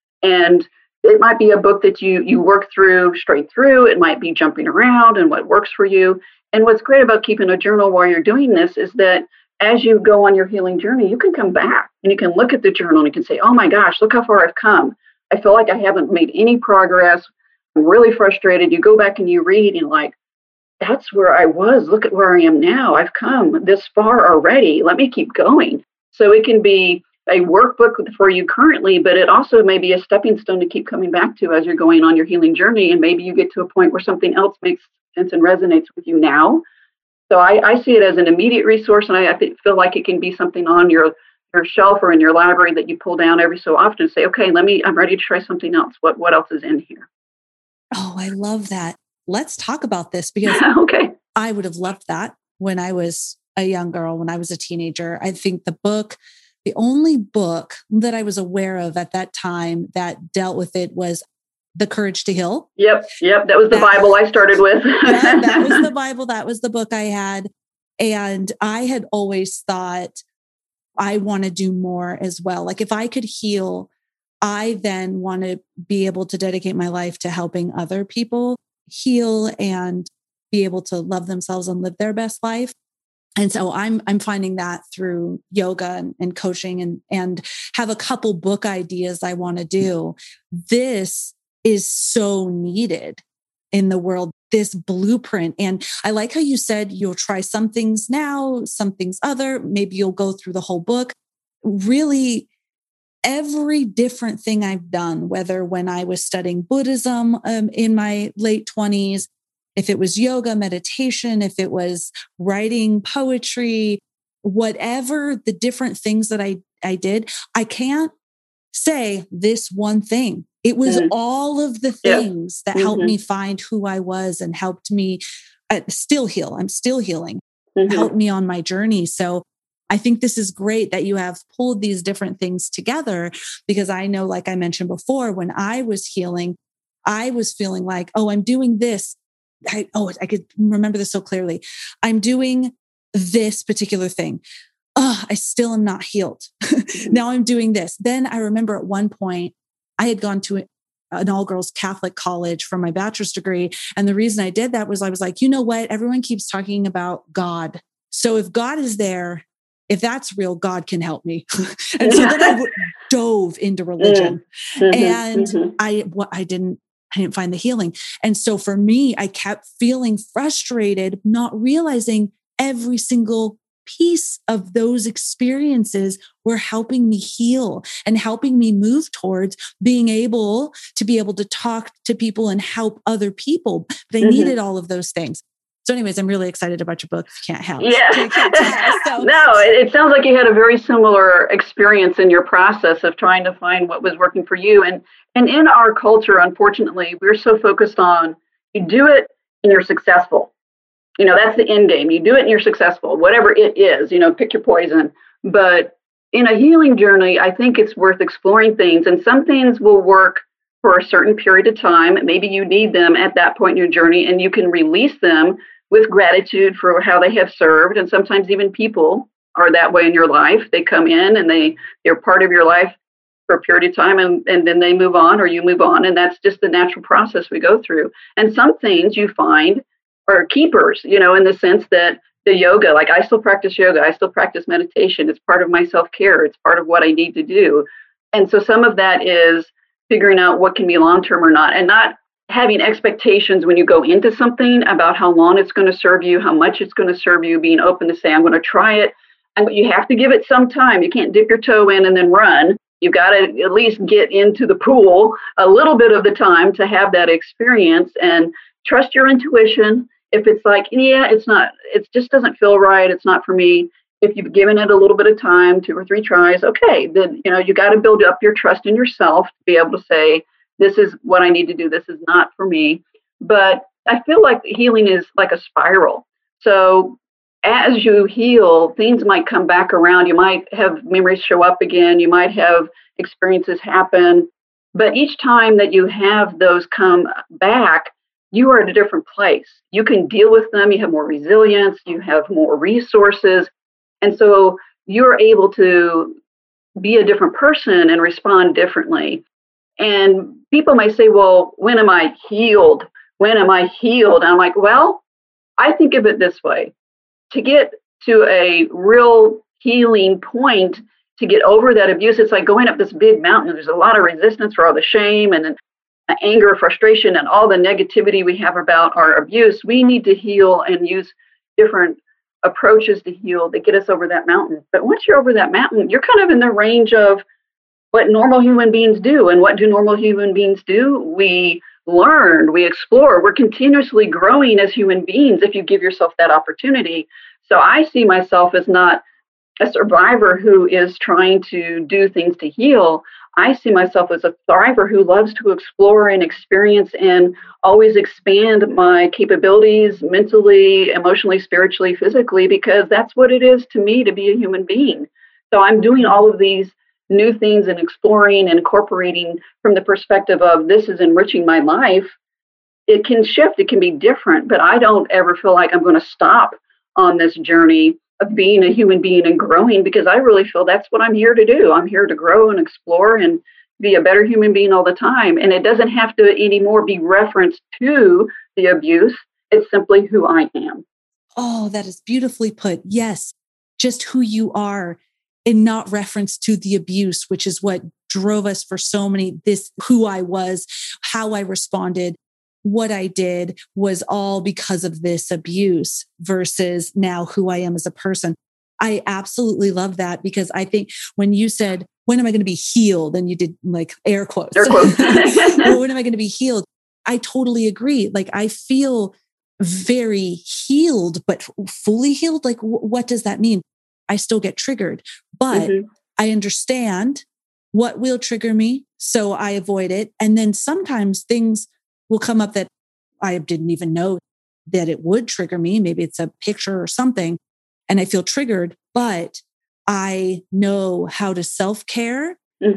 And it might be a book that you work through straight through. It might be jumping around and what works for you. And what's great about keeping a journal while you're doing this is that as you go on your healing journey, you can come back and you can look at the journal and you can say, oh my gosh, look how far I've come. I feel like I haven't made any progress. I'm really frustrated. You go back and you read and you're like, that's where I was. Look at where I am now. I've come this far already. Let me keep going. So it can be a workbook for you currently, but it also may be a stepping stone to keep coming back to as you're going on your healing journey. And maybe you get to a point where something else makes sense and resonates with you now. So I see it as an immediate resource, and I feel like it can be something on your shelf or in your library that you pull down every so often and say, okay, I'm ready to try something else. What else is in here? Oh, I love that. Let's talk about this, because okay. I would have loved that when I was a young girl, when I was a teenager. I think the book The only book that I was aware of at that time that dealt with it was The Courage to Heal. Yep. That was the Bible I started with. Yeah, that was the Bible. That was the book I had. And I had always thought I want to do more as well. Like if I could heal, I then want to be able to dedicate my life to helping other people heal and be able to love themselves and live their best life. And so I'm finding that through yoga and coaching and have a couple book ideas I want to do. This is so needed in the world, this blueprint. And I like how you said you'll try some things now, some things other. Maybe you'll go through the whole book. Really, every different thing I've done, whether when I was studying Buddhism in my late 20s, if it was yoga, meditation, if it was writing poetry, whatever the different things that I did, I can't say this one thing. It was all of the things that helped me find who I was and helped me still heal. I'm still healing, helped me on my journey. So I think this is great that you have pulled these different things together, because I know, like I mentioned before, when I was healing, I was feeling like, oh, I'm doing this. I could remember this so clearly. I'm doing this particular thing. Oh, I still am not healed. Now I'm doing this. Then I remember at one point I had gone to an all-girls Catholic college for my bachelor's degree. And the reason I did that was I was like, you know what? Everyone keeps talking about God. So if God is there, if that's real, God can help me. And so then I dove into religion and I didn't find the healing. And so for me, I kept feeling frustrated, not realizing every single piece of those experiences were helping me heal and helping me move towards being able to talk to people and help other people. But I needed all of those things. So anyways, I'm really excited about your book. You can't help. Yeah. You can't tell, so. No, it sounds like you had a very similar experience in your process of trying to find what was working for you. And in our culture, unfortunately, we're so focused on you do it and you're successful. You know, that's the end game. You do it and you're successful, whatever it is, you know, pick your poison. But in a healing journey, I think it's worth exploring things. And some things will work for a certain period of time. Maybe you need them at that point in your journey, and you can release them with gratitude for how they have served. And sometimes even people are that way in your life. They come in and they're part of your life for a period of time, and then they move on, or you move on. And that's just the natural process we go through. And some things you find are keepers, you know, in the sense that the yoga, like I still practice yoga, I still practice meditation. It's part of my self-care. It's part of what I need to do. And so some of that is figuring out what can be long-term or not, and not having expectations when you go into something about how long it's going to serve you, how much it's going to serve you, being open to say, I'm going to try it. And you have to give it some time. You can't dip your toe in and then run. You've got to at least get into the pool a little bit of the time to have that experience, and trust your intuition. If it's like, yeah, it's not, it just doesn't feel right, it's not for me. If you've given it a little bit of time, 2 or 3 tries, okay, then, you know, you got to build up your trust in yourself to be able to say, this is what I need to do. This is not for me. But I feel like healing is like a spiral. So as you heal, things might come back around. You might have memories show up again. You might have experiences happen. But each time that you have those come back, you are at a different place. You can deal with them. You have more resilience. You have more resources. And so you're able to be a different person and respond differently. And people may say, well, when am I healed? When am I healed? And I'm like, well, I think of it this way. To get to a real healing point, to get over that abuse, it's like going up this big mountain. There's a lot of resistance for all the shame and anger, frustration, and all the negativity we have about our abuse. We need to heal and use different approaches to heal to get us over that mountain. But once you're over that mountain, you're kind of in the range of what normal human beings do. And what do normal human beings do? We learn, we explore, we're continuously growing as human beings if you give yourself that opportunity. So I see myself as not a survivor who is trying to do things to heal. I see myself as a thriver who loves to explore and experience and always expand my capabilities mentally, emotionally, spiritually, physically, because that's what it is to me to be a human being. So I'm doing all of these new things and exploring and incorporating from the perspective of this is enriching my life. It can shift, it can be different, but I don't ever feel like I'm going to stop on this journey of being a human being and growing, because I really feel that's what I'm here to do. I'm here to grow and explore and be a better human being all the time. And it doesn't have to anymore be referenced to the abuse. It's simply who I am. Oh, that is beautifully put. Yes, just who you are and not reference to the abuse, which is what drove us for so many, this who I was, how I responded, what I did was all because of this abuse versus now who I am as a person. I absolutely love that, because I think when you said, when am I going to be healed? And you did like air quotes. Air quotes. When am I going to be healed? I totally agree. Like I feel very healed, but fully healed. Like what does that mean? I still get triggered, but I understand what will trigger me. So I avoid it. And then sometimes things will come up that I didn't even know that it would trigger me. Maybe it's a picture or something, and I feel triggered, but I know how to self-care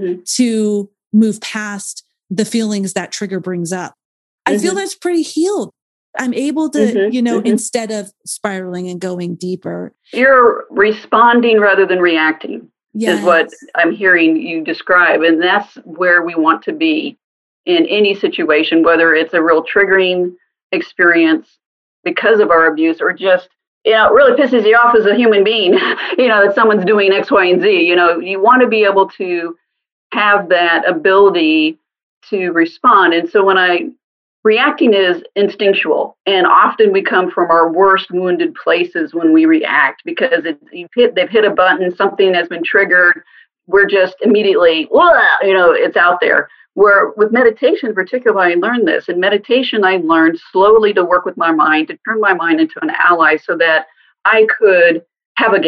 to move past the feelings that trigger brings up. I feel that's pretty healed. I'm able to, instead of spiraling and going deeper. You're responding rather than reacting is what I'm hearing you describe. And that's where we want to be in any situation, whether it's a real triggering experience because of our abuse or just, it really pisses you off as a human being, that someone's doing X, Y, and Z. You want to be able to have that ability to respond. And so reacting is instinctual, and often we come from our worst wounded places when we react, because they've hit a button, something has been triggered. We're just immediately, it's out there. Where with meditation in particular, I learned this. In meditation, I learned slowly to work with my mind, to turn my mind into an ally so that I could have a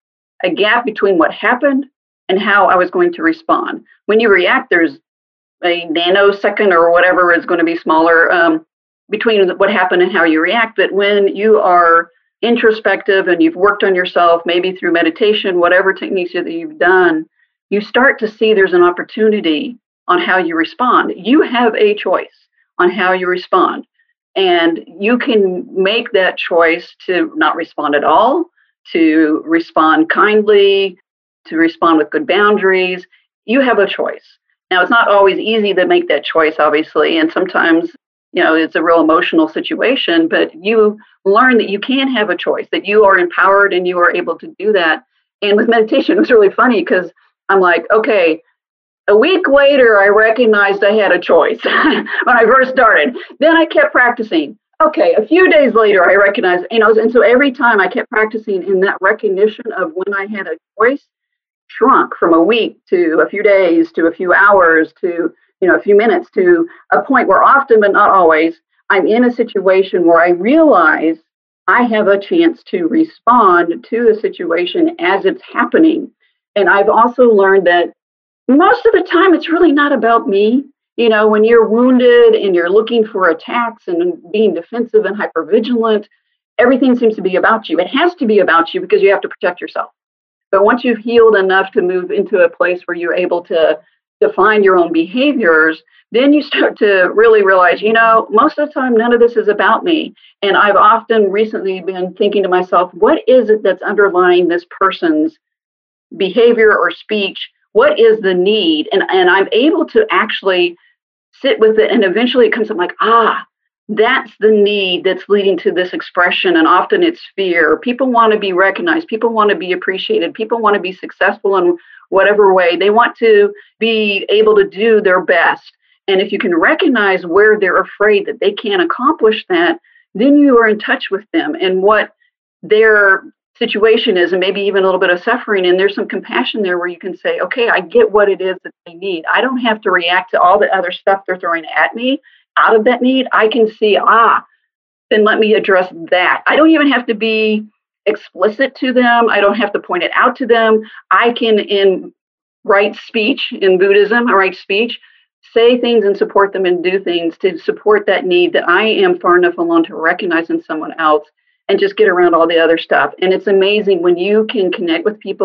gap between what happened and how I was going to respond. When you react, there's a nanosecond or whatever is going to be smaller between what happened and how you react. But when you are introspective and you've worked on yourself, maybe through meditation, whatever techniques that you've done, you start to see there's an opportunity on how you respond. You have a choice on how you respond. And you can make that choice to not respond at all, to respond kindly, to respond with good boundaries. You have a choice. Now, it's not always easy to make that choice, obviously, and sometimes, it's a real emotional situation, but you learn that you can have a choice, that you are empowered and you are able to do that. And with meditation, it was really funny because I'm like, okay, a week later, I recognized I had a choice when I first started. Then I kept practicing. Okay, a few days later, I recognized, and so every time I kept practicing, in that recognition of when I had a choice shrunk from a week to a few days to a few hours to a few minutes to a point where often but not always I'm in a situation where I realize I have a chance to respond to the situation as it's happening. And I've also learned that most of the time it's really not about me. When you're wounded and you're looking for attacks and being defensive and hypervigilant, everything seems to be about you. It has to be about you because you have to protect yourself. But once you've healed enough to move into a place where you're able to define your own behaviors, then you start to really realize, most of the time, none of this is about me. And I've often recently been thinking to myself, what is it that's underlying this person's behavior or speech? What is the need? And I'm able to actually sit with it. And eventually it comes up like, that's the need that's leading to this expression. And often it's fear. People want to be recognized. People want to be appreciated. People want to be successful in whatever way. They want to be able to do their best. And if you can recognize where they're afraid that they can't accomplish that, then you are in touch with them and what their situation is, and maybe even a little bit of suffering. And there's some compassion there where you can say, okay, I get what it is that they need. I don't have to react to all the other stuff they're throwing at me. Out of that need, I can see, then let me address that. I don't even have to be explicit to them. I don't have to point it out to them. I can, in right speech, in Buddhism, right speech, say things and support them and do things to support that need that I am far enough along to recognize in someone else, and just get around all the other stuff. And it's amazing when you can connect with people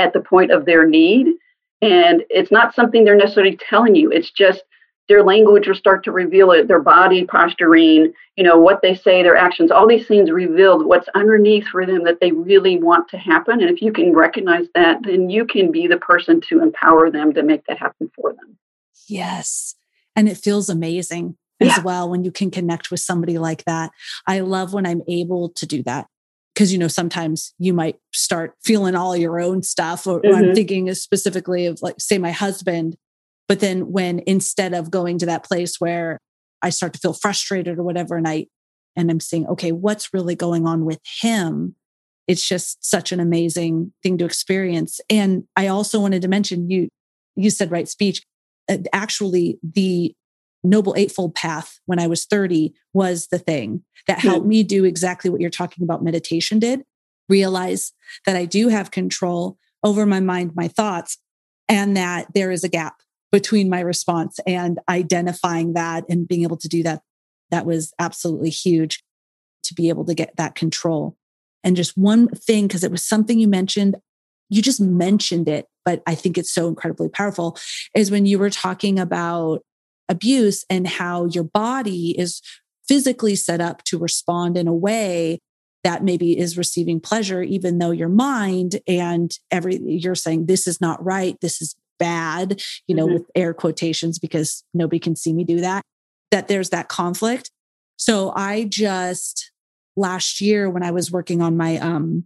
at the point of their need. And it's not something they're necessarily telling you. It's just their language will start to reveal it, their body posturing, what they say, their actions, all these things revealed what's underneath for them that they really want to happen. And if you can recognize that, then you can be the person to empower them to make that happen for them. Yes. And it feels amazing as well when you can connect with somebody like that. I love when I'm able to do that. Because, sometimes you might start feeling all your own stuff, or I'm thinking specifically of like, say, my husband. But then when instead of going to that place where I start to feel frustrated or whatever, and I'm seeing, okay, what's really going on with him? It's just such an amazing thing to experience. And I also wanted to mention, you said right speech. Actually, the Noble Eightfold Path when I was 30 was the thing that helped me do exactly what you're talking about meditation did. Realize that I do have control over my mind, my thoughts, and that there is a gap between my response, and identifying that and being able to do that. That was absolutely huge to be able to get that control. And just one thing, because it was something you mentioned, you just mentioned it, but I think it's so incredibly powerful, is when you were talking about abuse and how your body is physically set up to respond in a way that maybe is receiving pleasure, even though your mind and you're saying, this is not right, this is bad, with air quotations, because nobody can see me do that there's that conflict. So I just last year, when I was working on my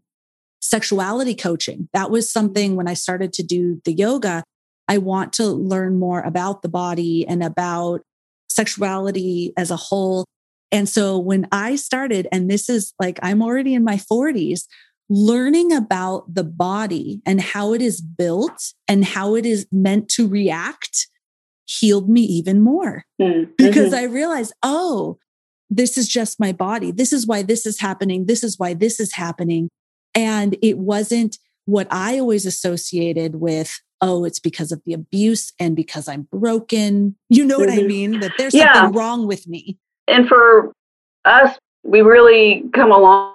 sexuality coaching, that was something when I started to do the yoga. I want to learn more about the body and about sexuality as a whole. And so when I started, and this is like, I'm already in my 40s, learning about the body and how it is built and how it is meant to react healed me even more. Because I realized, oh, this is just my body. This is why this is happening. This is why this is happening. And it wasn't what I always associated with, oh, it's because of the abuse and because I'm broken. You know what I mean? That there's something wrong with me. And for us, we really come along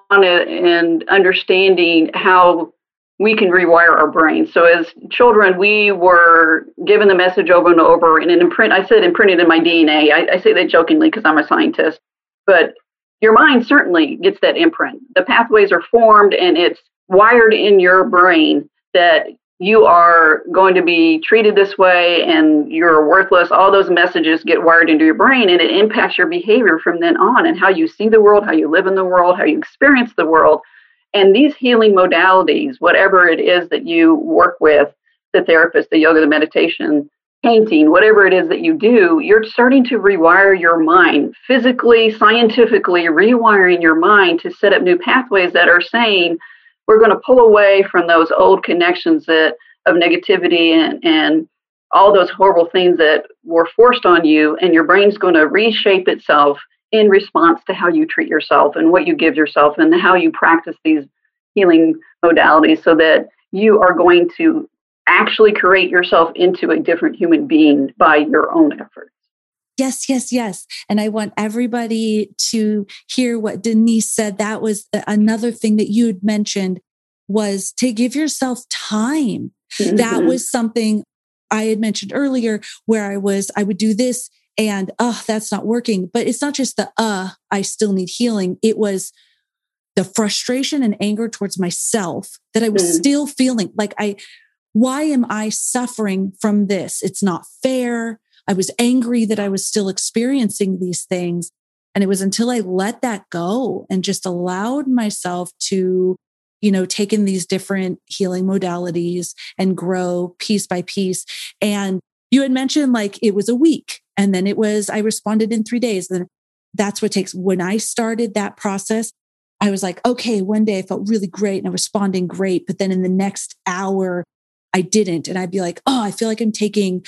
in understanding how we can rewire our brains. So as children, we were given the message over and over, and I said imprinted in my DNA. I say that jokingly because I'm a scientist, but your mind certainly gets that imprint. The pathways are formed, and it's wired in your brain that you are going to be treated this way and you're worthless. All those messages get wired into your brain, and it impacts your behavior from then on, and how you see the world, how you live in the world, how you experience the world. And these healing modalities, whatever it is that you work with, the therapist, the yoga, the meditation, painting, whatever it is that you do, you're starting to rewire your mind, physically, scientifically rewiring your mind to set up new pathways that are saying, we're going to pull away from those old connections of negativity and all those horrible things that were forced on you, and your brain's going to reshape itself in response to how you treat yourself and what you give yourself and how you practice these healing modalities, so that you are going to actually create yourself into a different human being by your own efforts. Yes, yes, yes. And I want everybody to hear what Denise said. That was another thing that you had mentioned, was to give yourself time. That was something I had mentioned earlier, where I would do this and, that's not working. But it's not just I still need healing. It was the frustration and anger towards myself that I was still feeling like why am I suffering from this? It's not fair. I was angry that I was still experiencing these things. And it was until I let that go and just allowed myself to, take in these different healing modalities and grow piece by piece. And you had mentioned like it was a week, and then I responded in 3 days. Then that's what takes. When I started that process, I was like, okay, one day I felt really great and I'm responding great. But then in the next hour, I didn't. And I'd be like, I feel like I'm taking,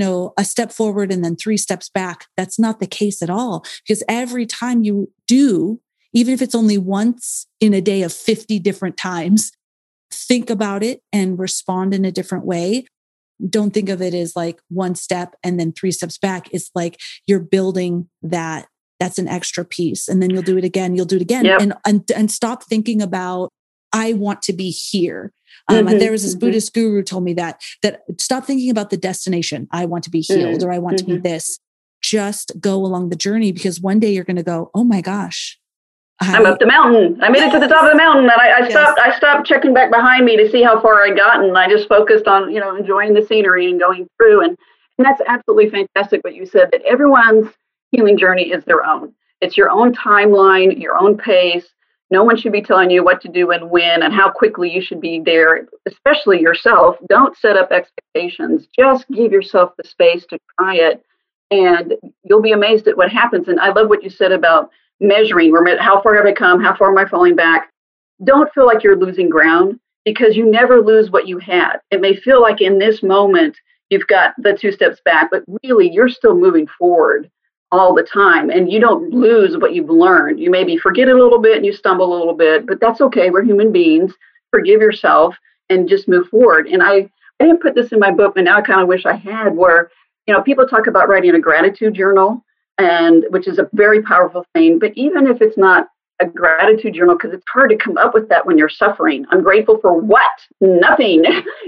a step forward and then 3 steps back. That's not the case at all. Because every time you do, even if it's only once in a day of 50 different times, think about it and respond in a different way. Don't think of it as like 1 step and then 3 steps back. It's like you're building that. That's an extra piece. And then you'll do it again. You'll do it again. Yep. And stop thinking about, I want to be here. There was this Buddhist guru told me that stop thinking about the destination. I want to be healed or I want to be this. Just go along the journey, because one day you're going to go, oh my gosh. I'm up the mountain. I made it to the top of the mountain, and I stopped checking back behind me to see how far I'd gotten. I just focused on, enjoying the scenery and going through. And that's absolutely fantastic what you said, that everyone's healing journey is their own. It's your own timeline, your own pace. No one should be telling you what to do and when and how quickly you should be there, especially yourself. Don't set up expectations. Just give yourself the space to try it, and you'll be amazed at what happens. And I love what you said about measuring. How far have I come? How far am I falling back? Don't feel like you're losing ground, because you never lose what you had. It may feel like in this moment you've got the 2 steps back, but really you're still moving forward all the time, and you don't lose what you've learned. You maybe forget a little bit and you stumble a little bit, but that's okay. We're human beings. Forgive yourself and just move forward. And I didn't put this in my book, but now I kind of wish I had, where, people talk about writing a gratitude journal, and which is a very powerful thing. But even if it's not a gratitude journal, because it's hard to come up with that when you're suffering. I'm grateful for what? Nothing,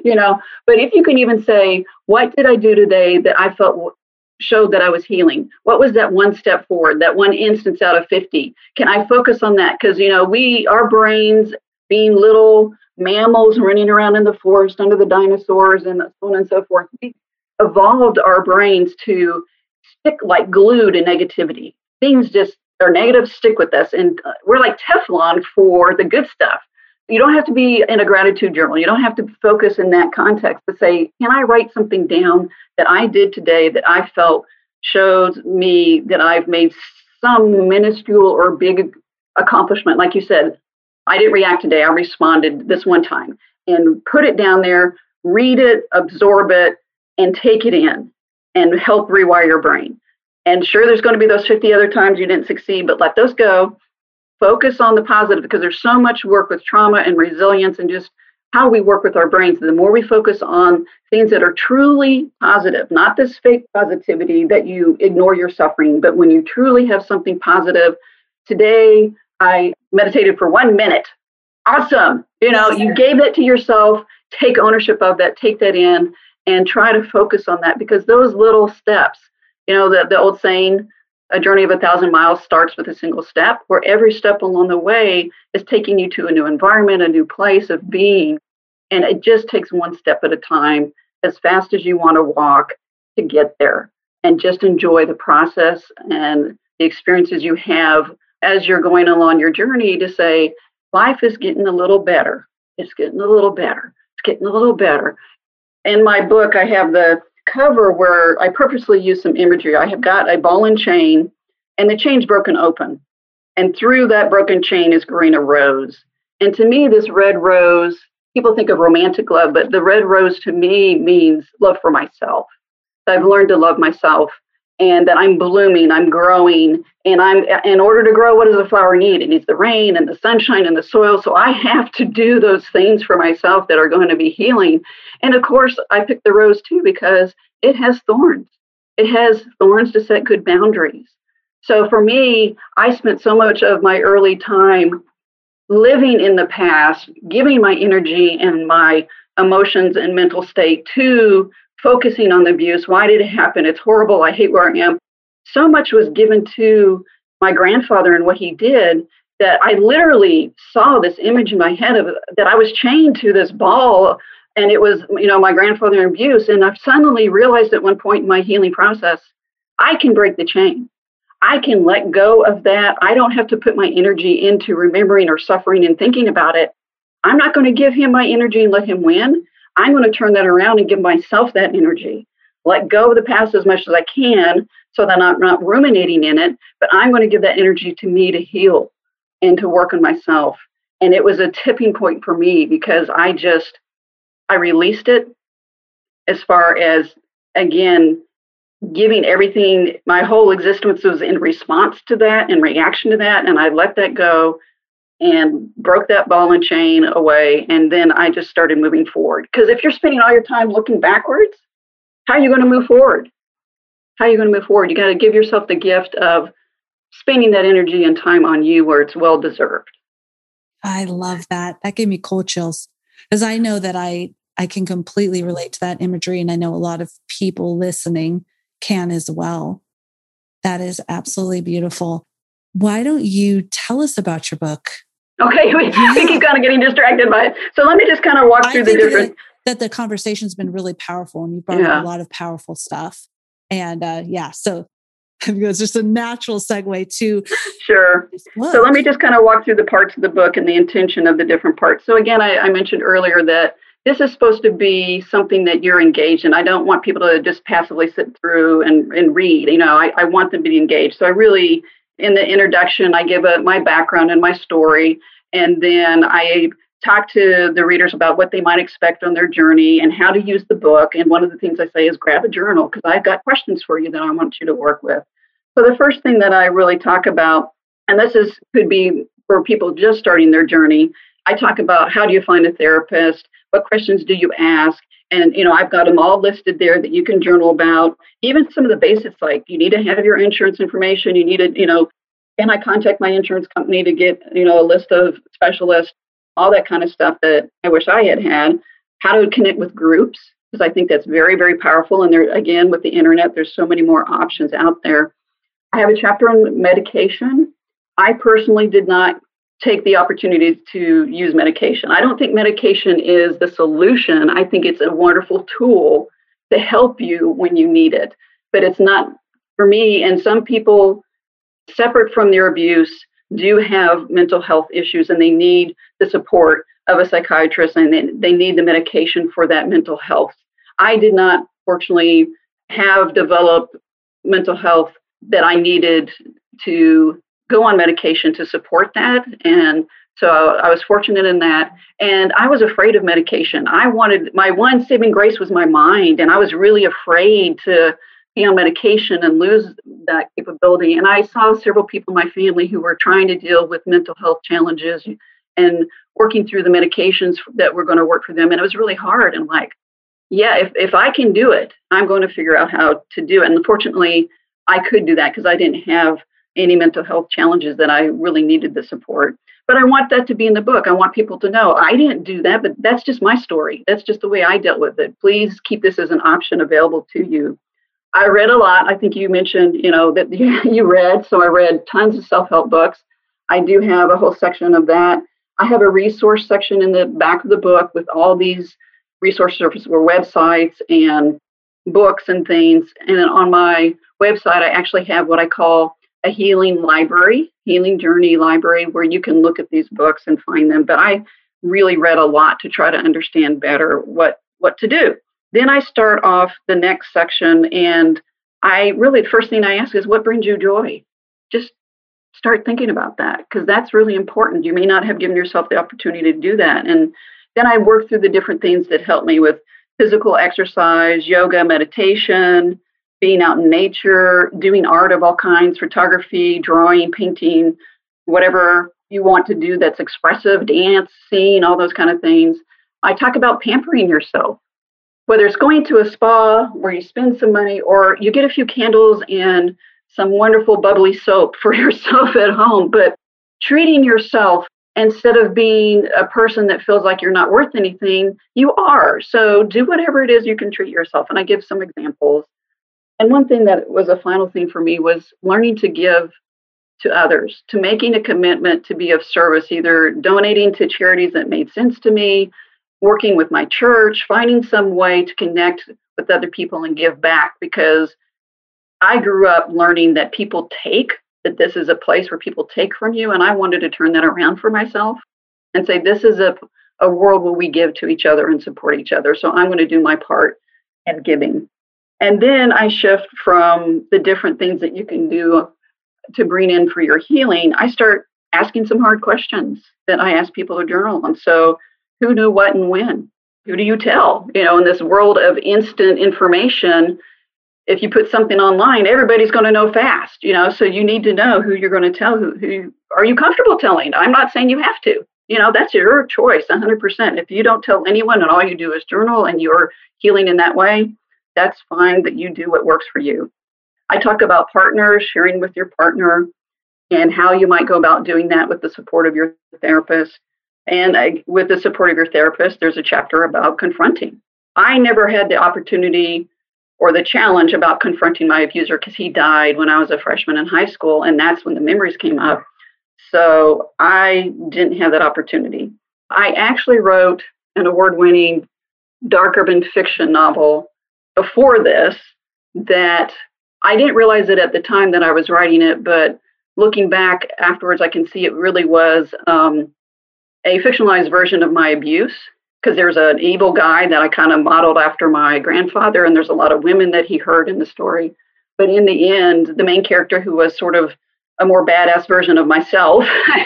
But if you can even say, what did I do today that I felt showed that I was healing? What was that one step forward, that one instance out of 50? Can I focus on that? Because, our brains, being little mammals running around in the forest under the dinosaurs and so on and so forth, we evolved our brains to stick like glue to negativity. Things just are negative, stick with us. And we're like Teflon for the good stuff. You don't have to be in a gratitude journal. You don't have to focus in that context to say, can I write something down that I did today that I felt shows me that I've made some minuscule or big accomplishment? Like you said, I didn't react today. I responded this one time, and put it down there, read it, absorb it, and take it in and help rewire your brain. And sure, there's going to be those 50 other times you didn't succeed, but let those go. Focus on the positive, because there's so much work with trauma and resilience and just how we work with our brains. The more we focus on things that are truly positive, not this fake positivity that you ignore your suffering, but when you truly have something positive. Today, I meditated for 1 minute. Awesome. You gave that to yourself. Take ownership of that, take that in, and try to focus on that, because those little steps, the old saying, a journey of 1,000 miles starts with a single step, where every step along the way is taking you to a new environment, a new place of being. And it just takes one step at a time, as fast as you want to walk to get there. And just enjoy the process and the experiences you have as you're going along your journey, to say, life is getting a little better. It's getting a little better. It's getting a little better. In my book, I have the cover where I purposely use some imagery. I have got a ball and chain, and the chain's broken open. And through that broken chain is growing a rose. And to me, this red rose, people think of romantic love, but the red rose to me means love for myself. I've learned to love myself, and that I'm blooming, I'm growing, and in order to grow, what does a flower need? It needs the rain and the sunshine and the soil. So I have to do those things for myself that are going to be healing. And of course, I picked the rose too, because it has thorns. It has thorns to set good boundaries. So for me, I spent so much of my early time living in the past, giving my energy and my emotions and mental state to focusing on the abuse. Why did it happen? It's horrible. I hate where I am. So much was given to my grandfather and what he did, that I literally saw this image in my head of that I was chained to this ball, and it was, my grandfather in abuse. And I've suddenly realized at one point in my healing process, I can break the chain. I can let go of that. I don't have to put my energy into remembering or suffering and thinking about it. I'm not going to give him my energy and let him win. I'm going to turn that around and give myself that energy. Let go of the past as much as I can, so that I'm not ruminating in it, but I'm going to give that energy to me to heal and to work on myself. And it was a tipping point for me, because I released it, as far as, again, giving everything. My whole existence was in response to that, in reaction to that. And I let that go and broke that ball and chain away. And then I just started moving forward. Because if you're spending all your time looking backwards, how are you going to move forward? How are you going to move forward? You got to give yourself the gift of spending that energy and time on you where it's well deserved. I love that. That gave me cold chills. Because I know that I can completely relate to that imagery. And I know a lot of people listening can as well. That is absolutely beautiful. Why don't you tell us about your book? Okay, we keep kind of getting distracted by it. So let me just kind of walk through the different... That the conversation's been really powerful and you brought up a lot of powerful stuff. And so it's just a natural segue to... Sure. So let me just kind of walk through the parts of the book and the intention of the different parts. So again, I mentioned earlier that this is supposed to be something that you're engaged in. I don't want people to just passively sit through and read. I want them to be engaged. So I really, in the introduction, I give my background and my story, and then I talk to the readers about what they might expect on their journey and how to use the book. And one of the things I say is grab a journal, because I've got questions for you that I want you to work with. So the first thing that I really talk about, and this could be for people just starting their journey, I talk about how do you find a therapist? What questions do you ask? And, I've got them all listed there that you can journal about. Even some of the basics, like you need to have your insurance information. You need to, can I contact my insurance company to get, a list of specialists, all that kind of stuff that I wish I had. How to connect with groups, because I think that's very, very powerful. And there, again, with the internet, there's so many more options out there. I have a chapter on medication. I personally did not take the opportunity to use medication. I don't think medication is the solution. I think it's a wonderful tool to help you when you need it. But it's not for me. And some people, separate from their abuse, do have mental health issues and they need the support of a psychiatrist and they need the medication for that mental health. I did not, fortunately, have developed mental health that I needed to go on medication to support that. And so I was fortunate in that. And I was afraid of medication. My one saving grace was my mind. And I was really afraid to be on medication and lose that capability. And I saw several people in my family who were trying to deal with mental health challenges and working through the medications that were going to work for them. And it was really hard. And I'm like, yeah, if I can do it, I'm going to figure out how to do it. And unfortunately, I could do that because I didn't have any mental health challenges that I really needed the support. But I want that to be in the book. I want people to know I didn't do that, but that's just my story. That's just the way I dealt with it. Please keep this as an option available to you. I read a lot. I think you mentioned, that you read. So I read tons of self-help books. I do have a whole section of that. I have a resource section in the back of the book with all these resources or websites and books and things. And then on my website, I actually have what I call a healing library, healing journey library, where you can look at these books and find them. But I really read a lot to try to understand better what to do. Then I start off the next section, and the first thing I ask is, what brings you joy? Just start thinking about that, because that's really important. You may not have given yourself the opportunity to do that. And then I work through the different things that help me with physical exercise, yoga, meditation, being out in nature, doing art of all kinds, photography, drawing, painting, whatever you want to do that's expressive, dance, sing, all those kind of things. I talk about pampering yourself, whether it's going to a spa where you spend some money or you get a few candles and some wonderful bubbly soap for yourself at home, but treating yourself instead of being a person that feels like you're not worth anything, you are. So do whatever it is you can treat yourself. And I give some examples. And one thing that was a final thing for me was learning to give to others, to making a commitment to be of service, either donating to charities that made sense to me, working with my church, finding some way to connect with other people and give back, because I grew up learning that that this is a place where people take from you. And I wanted to turn that around for myself and say, this is a world where we give to each other and support each other. So I'm going to do my part in giving. And then I shift from the different things that you can do to bring in for your healing. I start asking some hard questions that I ask people to journal on. So who knew what and when? Who do you tell? In this world of instant information, if you put something online, everybody's going to know fast, so you need to know who you're going to tell. Who are you comfortable telling? I'm not saying you have to. That's your choice, 100%. If you don't tell anyone and all you do is journal and you're healing in that way, that's fine, that you do what works for you. I talk about partners, sharing with your partner, and how you might go about doing that with the support of your therapist. And with the support of your therapist, there's a chapter about confronting. I never had the opportunity or the challenge about confronting my abuser because he died when I was a freshman in high school, and that's when the memories came up. So I didn't have that opportunity. I actually wrote an award-winning dark urban fiction novel before this that I didn't realize it at the time that I was writing it, but looking back afterwards, I can see it really was a fictionalized version of my abuse, because there's an evil guy that I kind of modeled after my grandfather, and there's a lot of women that he hurt in the story. But in the end, the main character, who was sort of a more badass version of myself,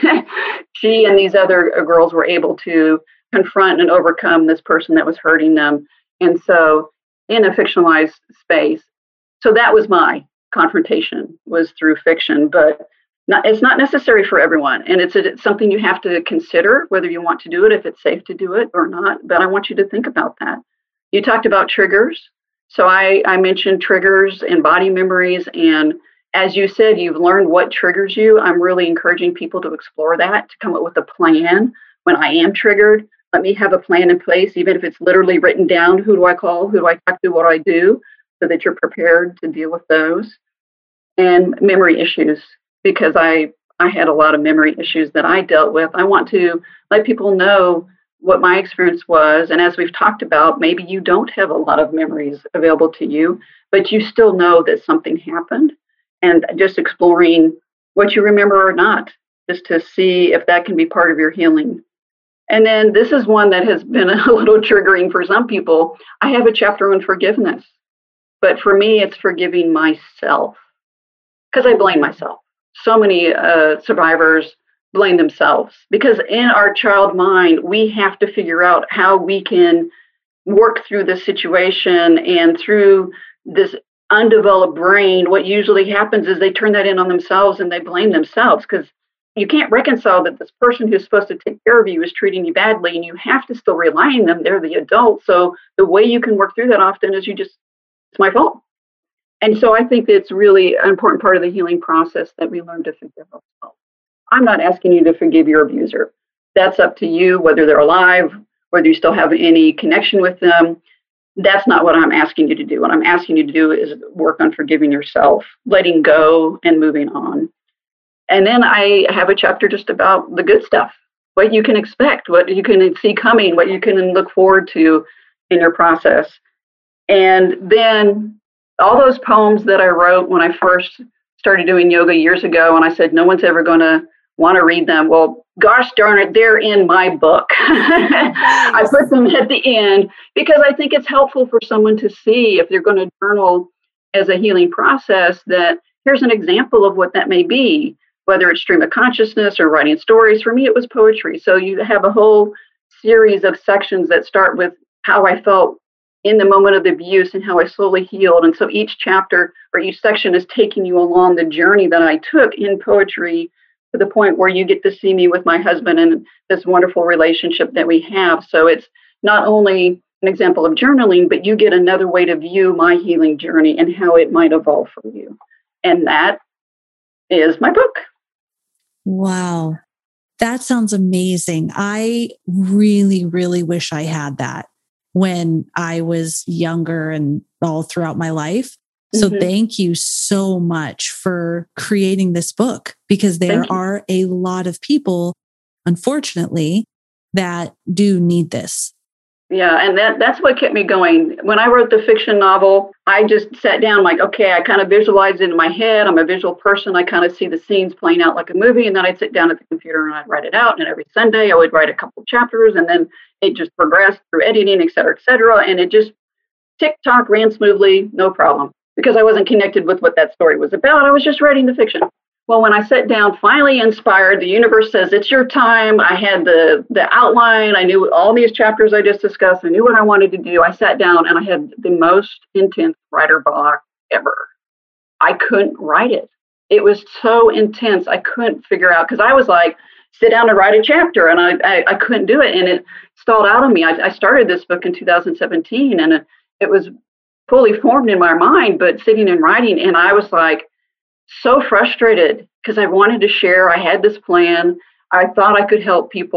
she and these other girls were able to confront and overcome this person that was hurting them. And so in a fictionalized space, so that was my confrontation, was through fiction, but it's not necessary for everyone. And it's something you have to consider, whether you want to do it, if it's safe to do it or not. But I want you to think about that. You talked about triggers. So I mentioned triggers and body memories. And as you said, you've learned what triggers you. I'm really encouraging people to explore that, to come up with a plan. When I am triggered, let me have a plan in place, even if it's literally written down. Who do I call? Who do I talk to? What do I do? So that you're prepared to deal with those. And memory issues, because I had a lot of memory issues that I dealt with. I want to let people know what my experience was. And as we've talked about, maybe you don't have a lot of memories available to you, but you still know that something happened. And just exploring what you remember or not, just to see if that can be part of your healing. And then this is one that has been a little triggering for some people. I have a chapter on forgiveness, but for me, it's forgiving myself, because I blame myself. So many survivors blame themselves, because in our child mind, we have to figure out how we can work through this situation. And through this undeveloped brain, what usually happens is they turn that in on themselves and they blame themselves, because you can't reconcile that this person who's supposed to take care of you is treating you badly, and you have to still rely on them. They're the adult. So the way you can work through that often is it's my fault. And so I think it's really an important part of the healing process that we learn to forgive ourselves. I'm not asking you to forgive your abuser. That's up to you, whether they're alive, whether you still have any connection with them. That's not what I'm asking you to do. What I'm asking you to do is work on forgiving yourself, letting go and moving on. And then I have a chapter just about the good stuff, what you can expect, what you can see coming, what you can look forward to in your process. And then all those poems that I wrote when I first started doing yoga years ago, and I said, no one's ever going to want to read them. Well, gosh darn it, they're in my book. I put them at the end because I think it's helpful for someone to see, if they're going to journal as a healing process, that here's an example of what that may be, whether it's stream of consciousness or writing stories. For me, it was poetry. So you have a whole series of sections that start with how I felt in the moment of the abuse and how I slowly healed. And so each chapter or each section is taking you along the journey that I took in poetry, to the point where you get to see me with my husband and this wonderful relationship that we have. So it's not only an example of journaling, but you get another way to view my healing journey and how it might evolve for you. And that is my book. Wow. That sounds amazing. I really, really wish I had that when I was younger and all throughout my life. So thank you so much for creating this book, because there are a lot of people, unfortunately, that do need this. Yeah, and that's what kept me going. When I wrote the fiction novel, I just sat down like, okay, I kind of visualized it in my head. I'm a visual person. I kind of see the scenes playing out like a movie, and then I'd sit down at the computer and I'd write it out. And every Sunday I would write a couple chapters, and then it just progressed through editing, et cetera, et cetera. And it just tick-tock ran smoothly, no problem, because I wasn't connected with what that story was about. I was just writing the fiction. Well, when I sat down, finally inspired, the universe says, it's your time. I had the outline. I knew all these chapters I just discussed. I knew what I wanted to do. I sat down and I had the most intense writer block ever. I couldn't write it. It was so intense. I couldn't figure out, because I was like, sit down and write a chapter. And I couldn't do it. And it stalled out on me. I started this book in 2017, and it was fully formed in my mind, but sitting and writing. And I was like, so frustrated, because I wanted to share. I had this plan. I thought I could help people.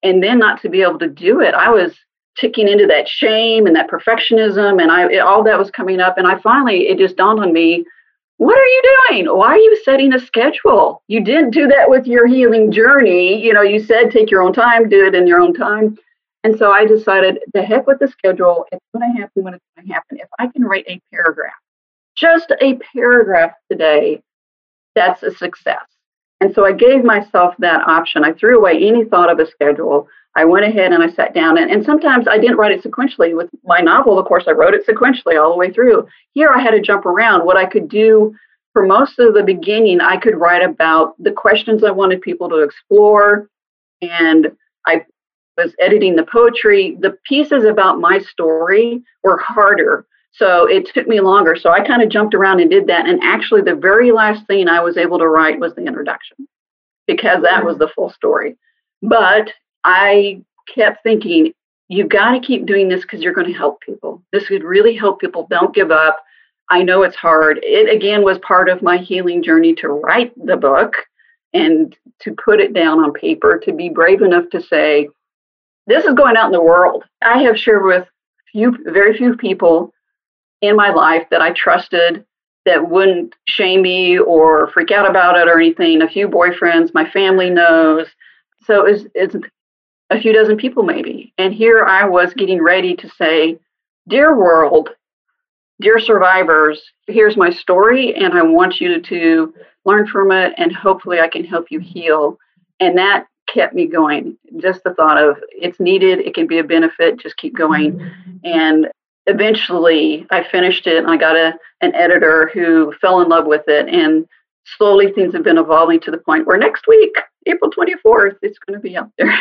and then not to be able to do it. I was ticking into that shame and that perfectionism, and all that was coming up. And it just dawned on me, what are you doing? Why are you setting a schedule? You didn't do that with your healing journey. You said take your own time, do it in your own time. And so I decided, the heck with the schedule. It's going to happen when it's going to happen. If I can write a paragraph, just a paragraph today, that's a success. And so I gave myself that option. I threw away any thought of a schedule. I went ahead and I sat down, and sometimes I didn't write it sequentially. With my novel, of course, I wrote it sequentially all the way through. Here I had to jump around. What I could do for most of the beginning, I could write about the questions I wanted people to explore, and I was editing the poetry. The pieces about my story were harder, so it took me longer. So I kind of jumped around and did that, and actually the very last thing I was able to write was the introduction, because that was the full story. But I kept thinking, you've got to keep doing this because you're going to help people. This could really help people. Don't give up. I know it's hard. It, again, was part of my healing journey to write the book and to put it down on paper, to be brave enough to say, this is going out in the world. I have shared with very few people in my life that I trusted, that wouldn't shame me or freak out about it or anything. A few boyfriends, my family knows. So it's a few dozen people maybe. And here I was getting ready to say, dear world, dear survivors, here's my story, and I want you to learn from it, and hopefully I can help you heal. And that kept me going. Just the thought of, it's needed, it can be a benefit, just keep going. And eventually I finished it, and I got an editor who fell in love with it, and slowly things have been evolving to the point where next week, April 24th, it's going to be out there.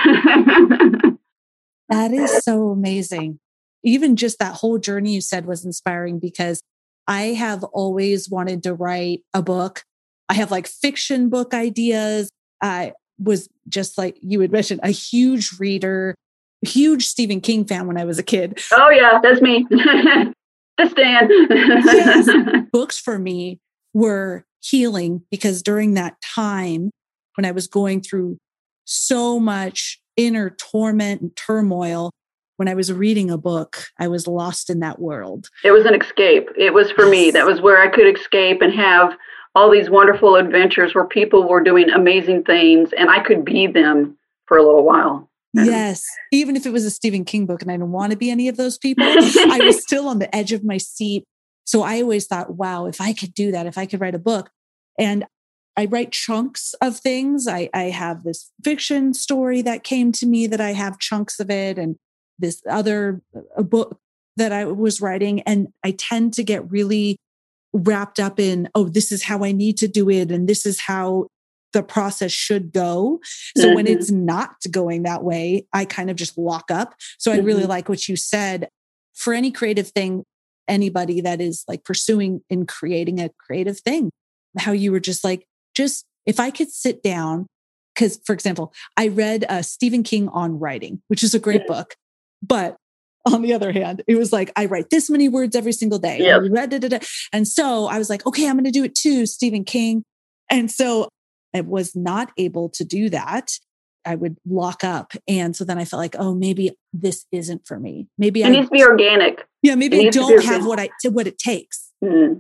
That is so amazing. Even just that whole journey you said was inspiring, because I have always wanted to write a book. I have like fiction book ideas. I was, just like you had mentioned, a huge reader, huge Stephen King fan when I was a kid. Oh yeah, that's me. The Stan. Yes. Books for me were healing, because during that time when I was going through so much inner torment and turmoil, when I was reading a book, I was lost in that world. It was an escape. It was for me. That was where I could escape and have all these wonderful adventures where people were doing amazing things, and I could be them for a little while. Yes. Even if it was a Stephen King book and I didn't want to be any of those people, I was still on the edge of my seat. So I always thought, wow, if I could do that, if I could write a book. And I write chunks of things. I have this fiction story that came to me that I have chunks of it, and this other book that I was writing. And I tend to get really wrapped up in, oh, this is how I need to do it, and this is how the process should go. So when it's not going that way, I kind of just lock up. So I really like what you said. For any creative thing, anybody that is like pursuing and creating a creative thing, how you were just like, just if I could sit down, because for example, I read Stephen King on Writing, which is a great book. But on the other hand, it was like, I write this many words every single day. Yep. And so I was like, okay, I'm going to do it too, Stephen King. And so I was not able to do that. I would lock up. And so then I felt like, oh, maybe this isn't for me. Maybe it needs to be organic. Yeah, maybe I don't have what it takes.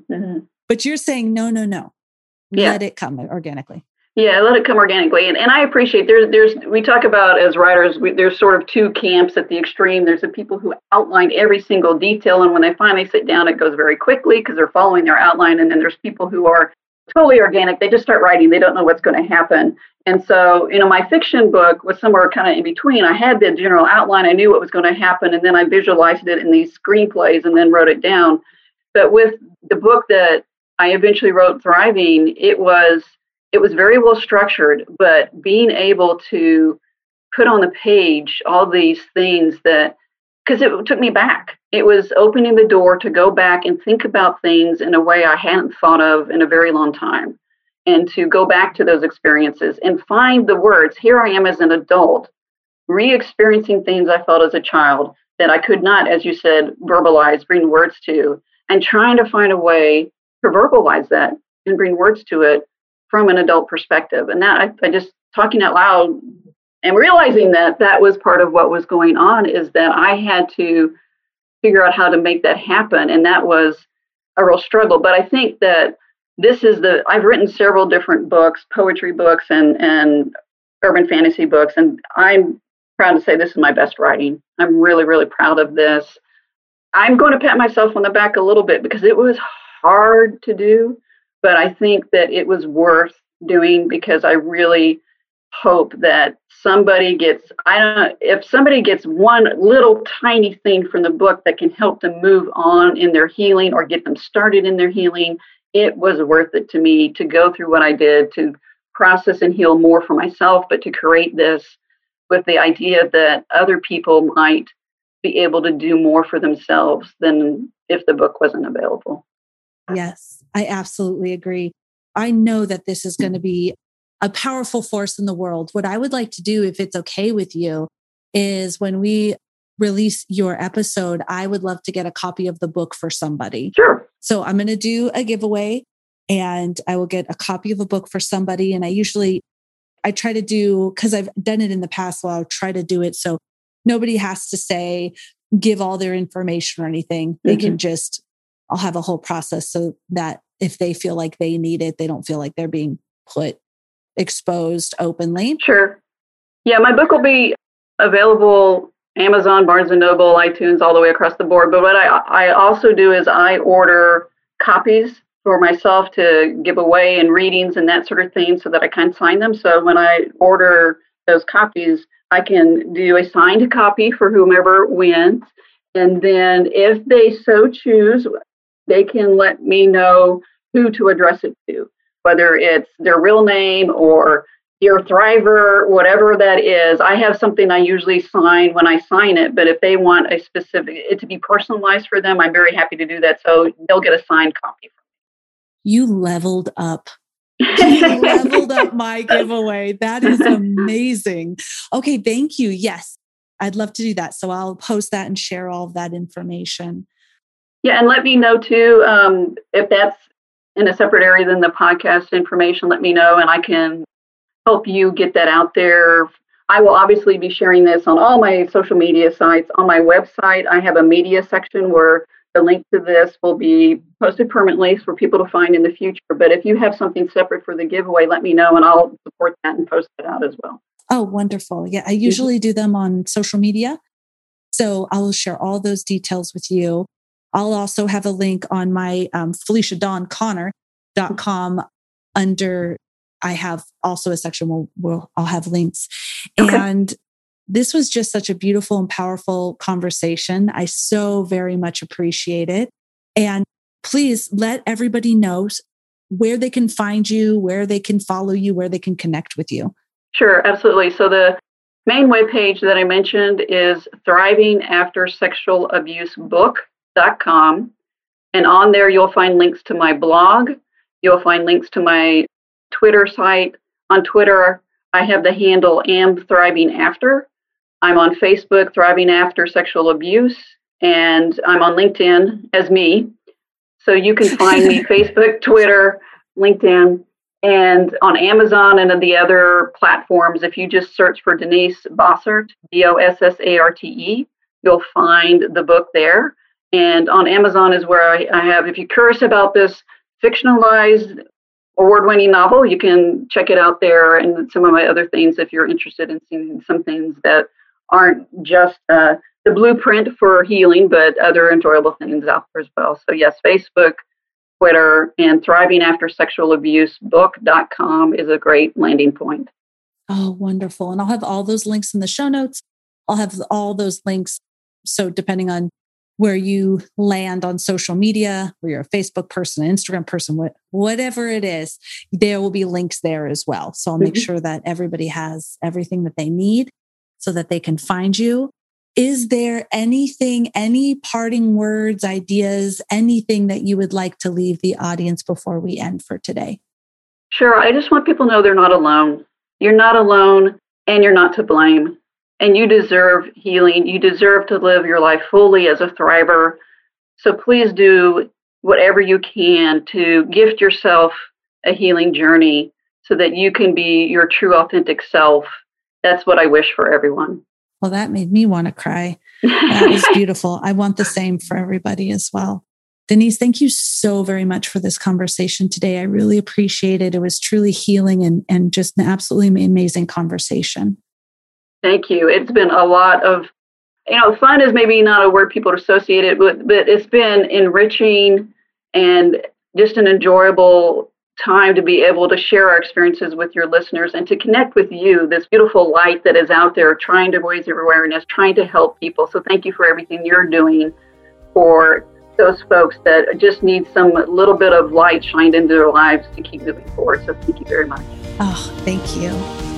But you're saying, no. Let it come organically. Yeah, let it come organically. And I appreciate there's we talk about as writers, there's sort of two camps at the extreme. There's the people who outline every single detail, and when they finally sit down, it goes very quickly because they're following their outline. And then there's people who are totally organic. They just start writing. They don't know what's going to happen. And so, my fiction book was somewhere kind of in between. I had the general outline. I knew what was going to happen, and then I visualized it in these screenplays and then wrote it down. But with the book that I eventually wrote, Thriving, it was very well structured, but being able to put on the page all these things because it took me back. It was opening the door to go back and think about things in a way I hadn't thought of in a very long time, and to go back to those experiences and find the words. Here I am as an adult, re-experiencing things I felt as a child that I could not, as you said, verbalize, bring words to, and trying to find a way to verbalize that and bring words to it from an adult perspective. And that I just talking out loud And realizing that that was part of what was going on is that I had to figure out how to make that happen. And that was a real struggle. But I think that I've written several different books, poetry books and urban fantasy books. And I'm proud to say this is my best writing. I'm really, really proud of this. I'm going to pat myself on the back a little bit because it was hard to do, but I think that it was worth doing because I really hope that if somebody gets one little tiny thing from the book that can help them move on in their healing or get them started in their healing, it was worth it to me to go through what I did to process and heal more for myself, but to create this with the idea that other people might be able to do more for themselves than if the book wasn't available. Yes, I absolutely agree. I know that this is going to be a powerful force in the world. What I would like to do, if it's okay with you, is when we release your episode, I would love to get a copy of the book for somebody. Sure. So I'm going to do a giveaway and I will get a copy of a book for somebody. And I try to do, because I've done it in the past, so I'll try to do it so nobody has to give all their information or anything. They can I'll have a whole process so that if they feel like they need it, they don't feel like they're being exposed openly. Sure. Yeah, my book will be available Amazon, Barnes & Noble, iTunes, all the way across the board. But what I also do is I order copies for myself to give away and readings and that sort of thing so that I can sign them. So when I order those copies, I can do a signed copy for whomever wins. And then if they so choose, they can let me know who to address it to, whether it's their real name or Dear Thriver, whatever that is. I have something I usually sign when I sign it, but if they want it to be personalized for them, I'm very happy to do that. So they'll get a signed copy. You leveled up. You leveled up my giveaway. That is amazing. Okay, thank you. Yes, I'd love to do that. So I'll post that and share all of that information. Yeah, and let me know too, if that's in a separate area than the podcast information, let me know and I can help you get that out there. I will obviously be sharing this on all my social media sites. On my website, I have a media section where the link to this will be posted permanently for people to find in the future. But if you have something separate for the giveaway, let me know and I'll support that and post it out as well. Oh, wonderful. Yeah, I usually do them on social media. So I will share all those details with you. I'll also have a link on my FeliciaDawnConnor.com under, I have also a section where I'll have links. Okay. And this was just such a beautiful and powerful conversation. I so very much appreciate it. And please let everybody know where they can find you, where they can follow you, where they can connect with you. Sure, absolutely. So the main webpage that I mentioned is thrivingaftersexualabusebook.com. And on there, you'll find links to my blog. You'll find links to my Twitter site. On Twitter, I have the handle @thrivingafter. I'm on Facebook, Thriving After Sexual Abuse, and I'm on LinkedIn as me. So you can find me Facebook, Twitter, LinkedIn, and on Amazon and the other platforms. If you just search for Denise Bossart, Bossarte, you'll find the book there. And on Amazon is where I have, if you're curious about this fictionalized award-winning novel, you can check it out there and some of my other things if you're interested in seeing some things that aren't just the blueprint for healing, but other enjoyable things out there as well. So yes, Facebook, Twitter, and thrivingaftersexualabusebook.com is a great landing point. Oh, wonderful. And I'll have all those links in the show notes. I'll have all those links. So depending on where you land on social media, where you're a Facebook person, an Instagram person, whatever it is, there will be links there as well. So I'll make sure that everybody has everything that they need so that they can find you. Is there anything, any parting words, ideas, anything that you would like to leave the audience before we end for today? Sure. I just want people to know they're not alone. You're not alone and you're not to blame. And you deserve healing. You deserve to live your life fully as a thriver. So please do whatever you can to gift yourself a healing journey so that you can be your true, authentic self that's what I wish for everyone. Well, that made me want to cry. That was beautiful. I want the same for everybody as well. Denise, thank you so very much for this conversation today. I really appreciate it. It was truly healing and just an absolutely amazing conversation. Thank you. It's been a lot of, fun is maybe not a word people associate it with, but it's been enriching and just an enjoyable time to be able to share our experiences with your listeners and to connect with you, this beautiful light that is out there trying to raise awareness, trying to help people. So thank you for everything you're doing for those folks that just need some little bit of light shined into their lives to keep moving forward. So thank you very much. Oh, thank you.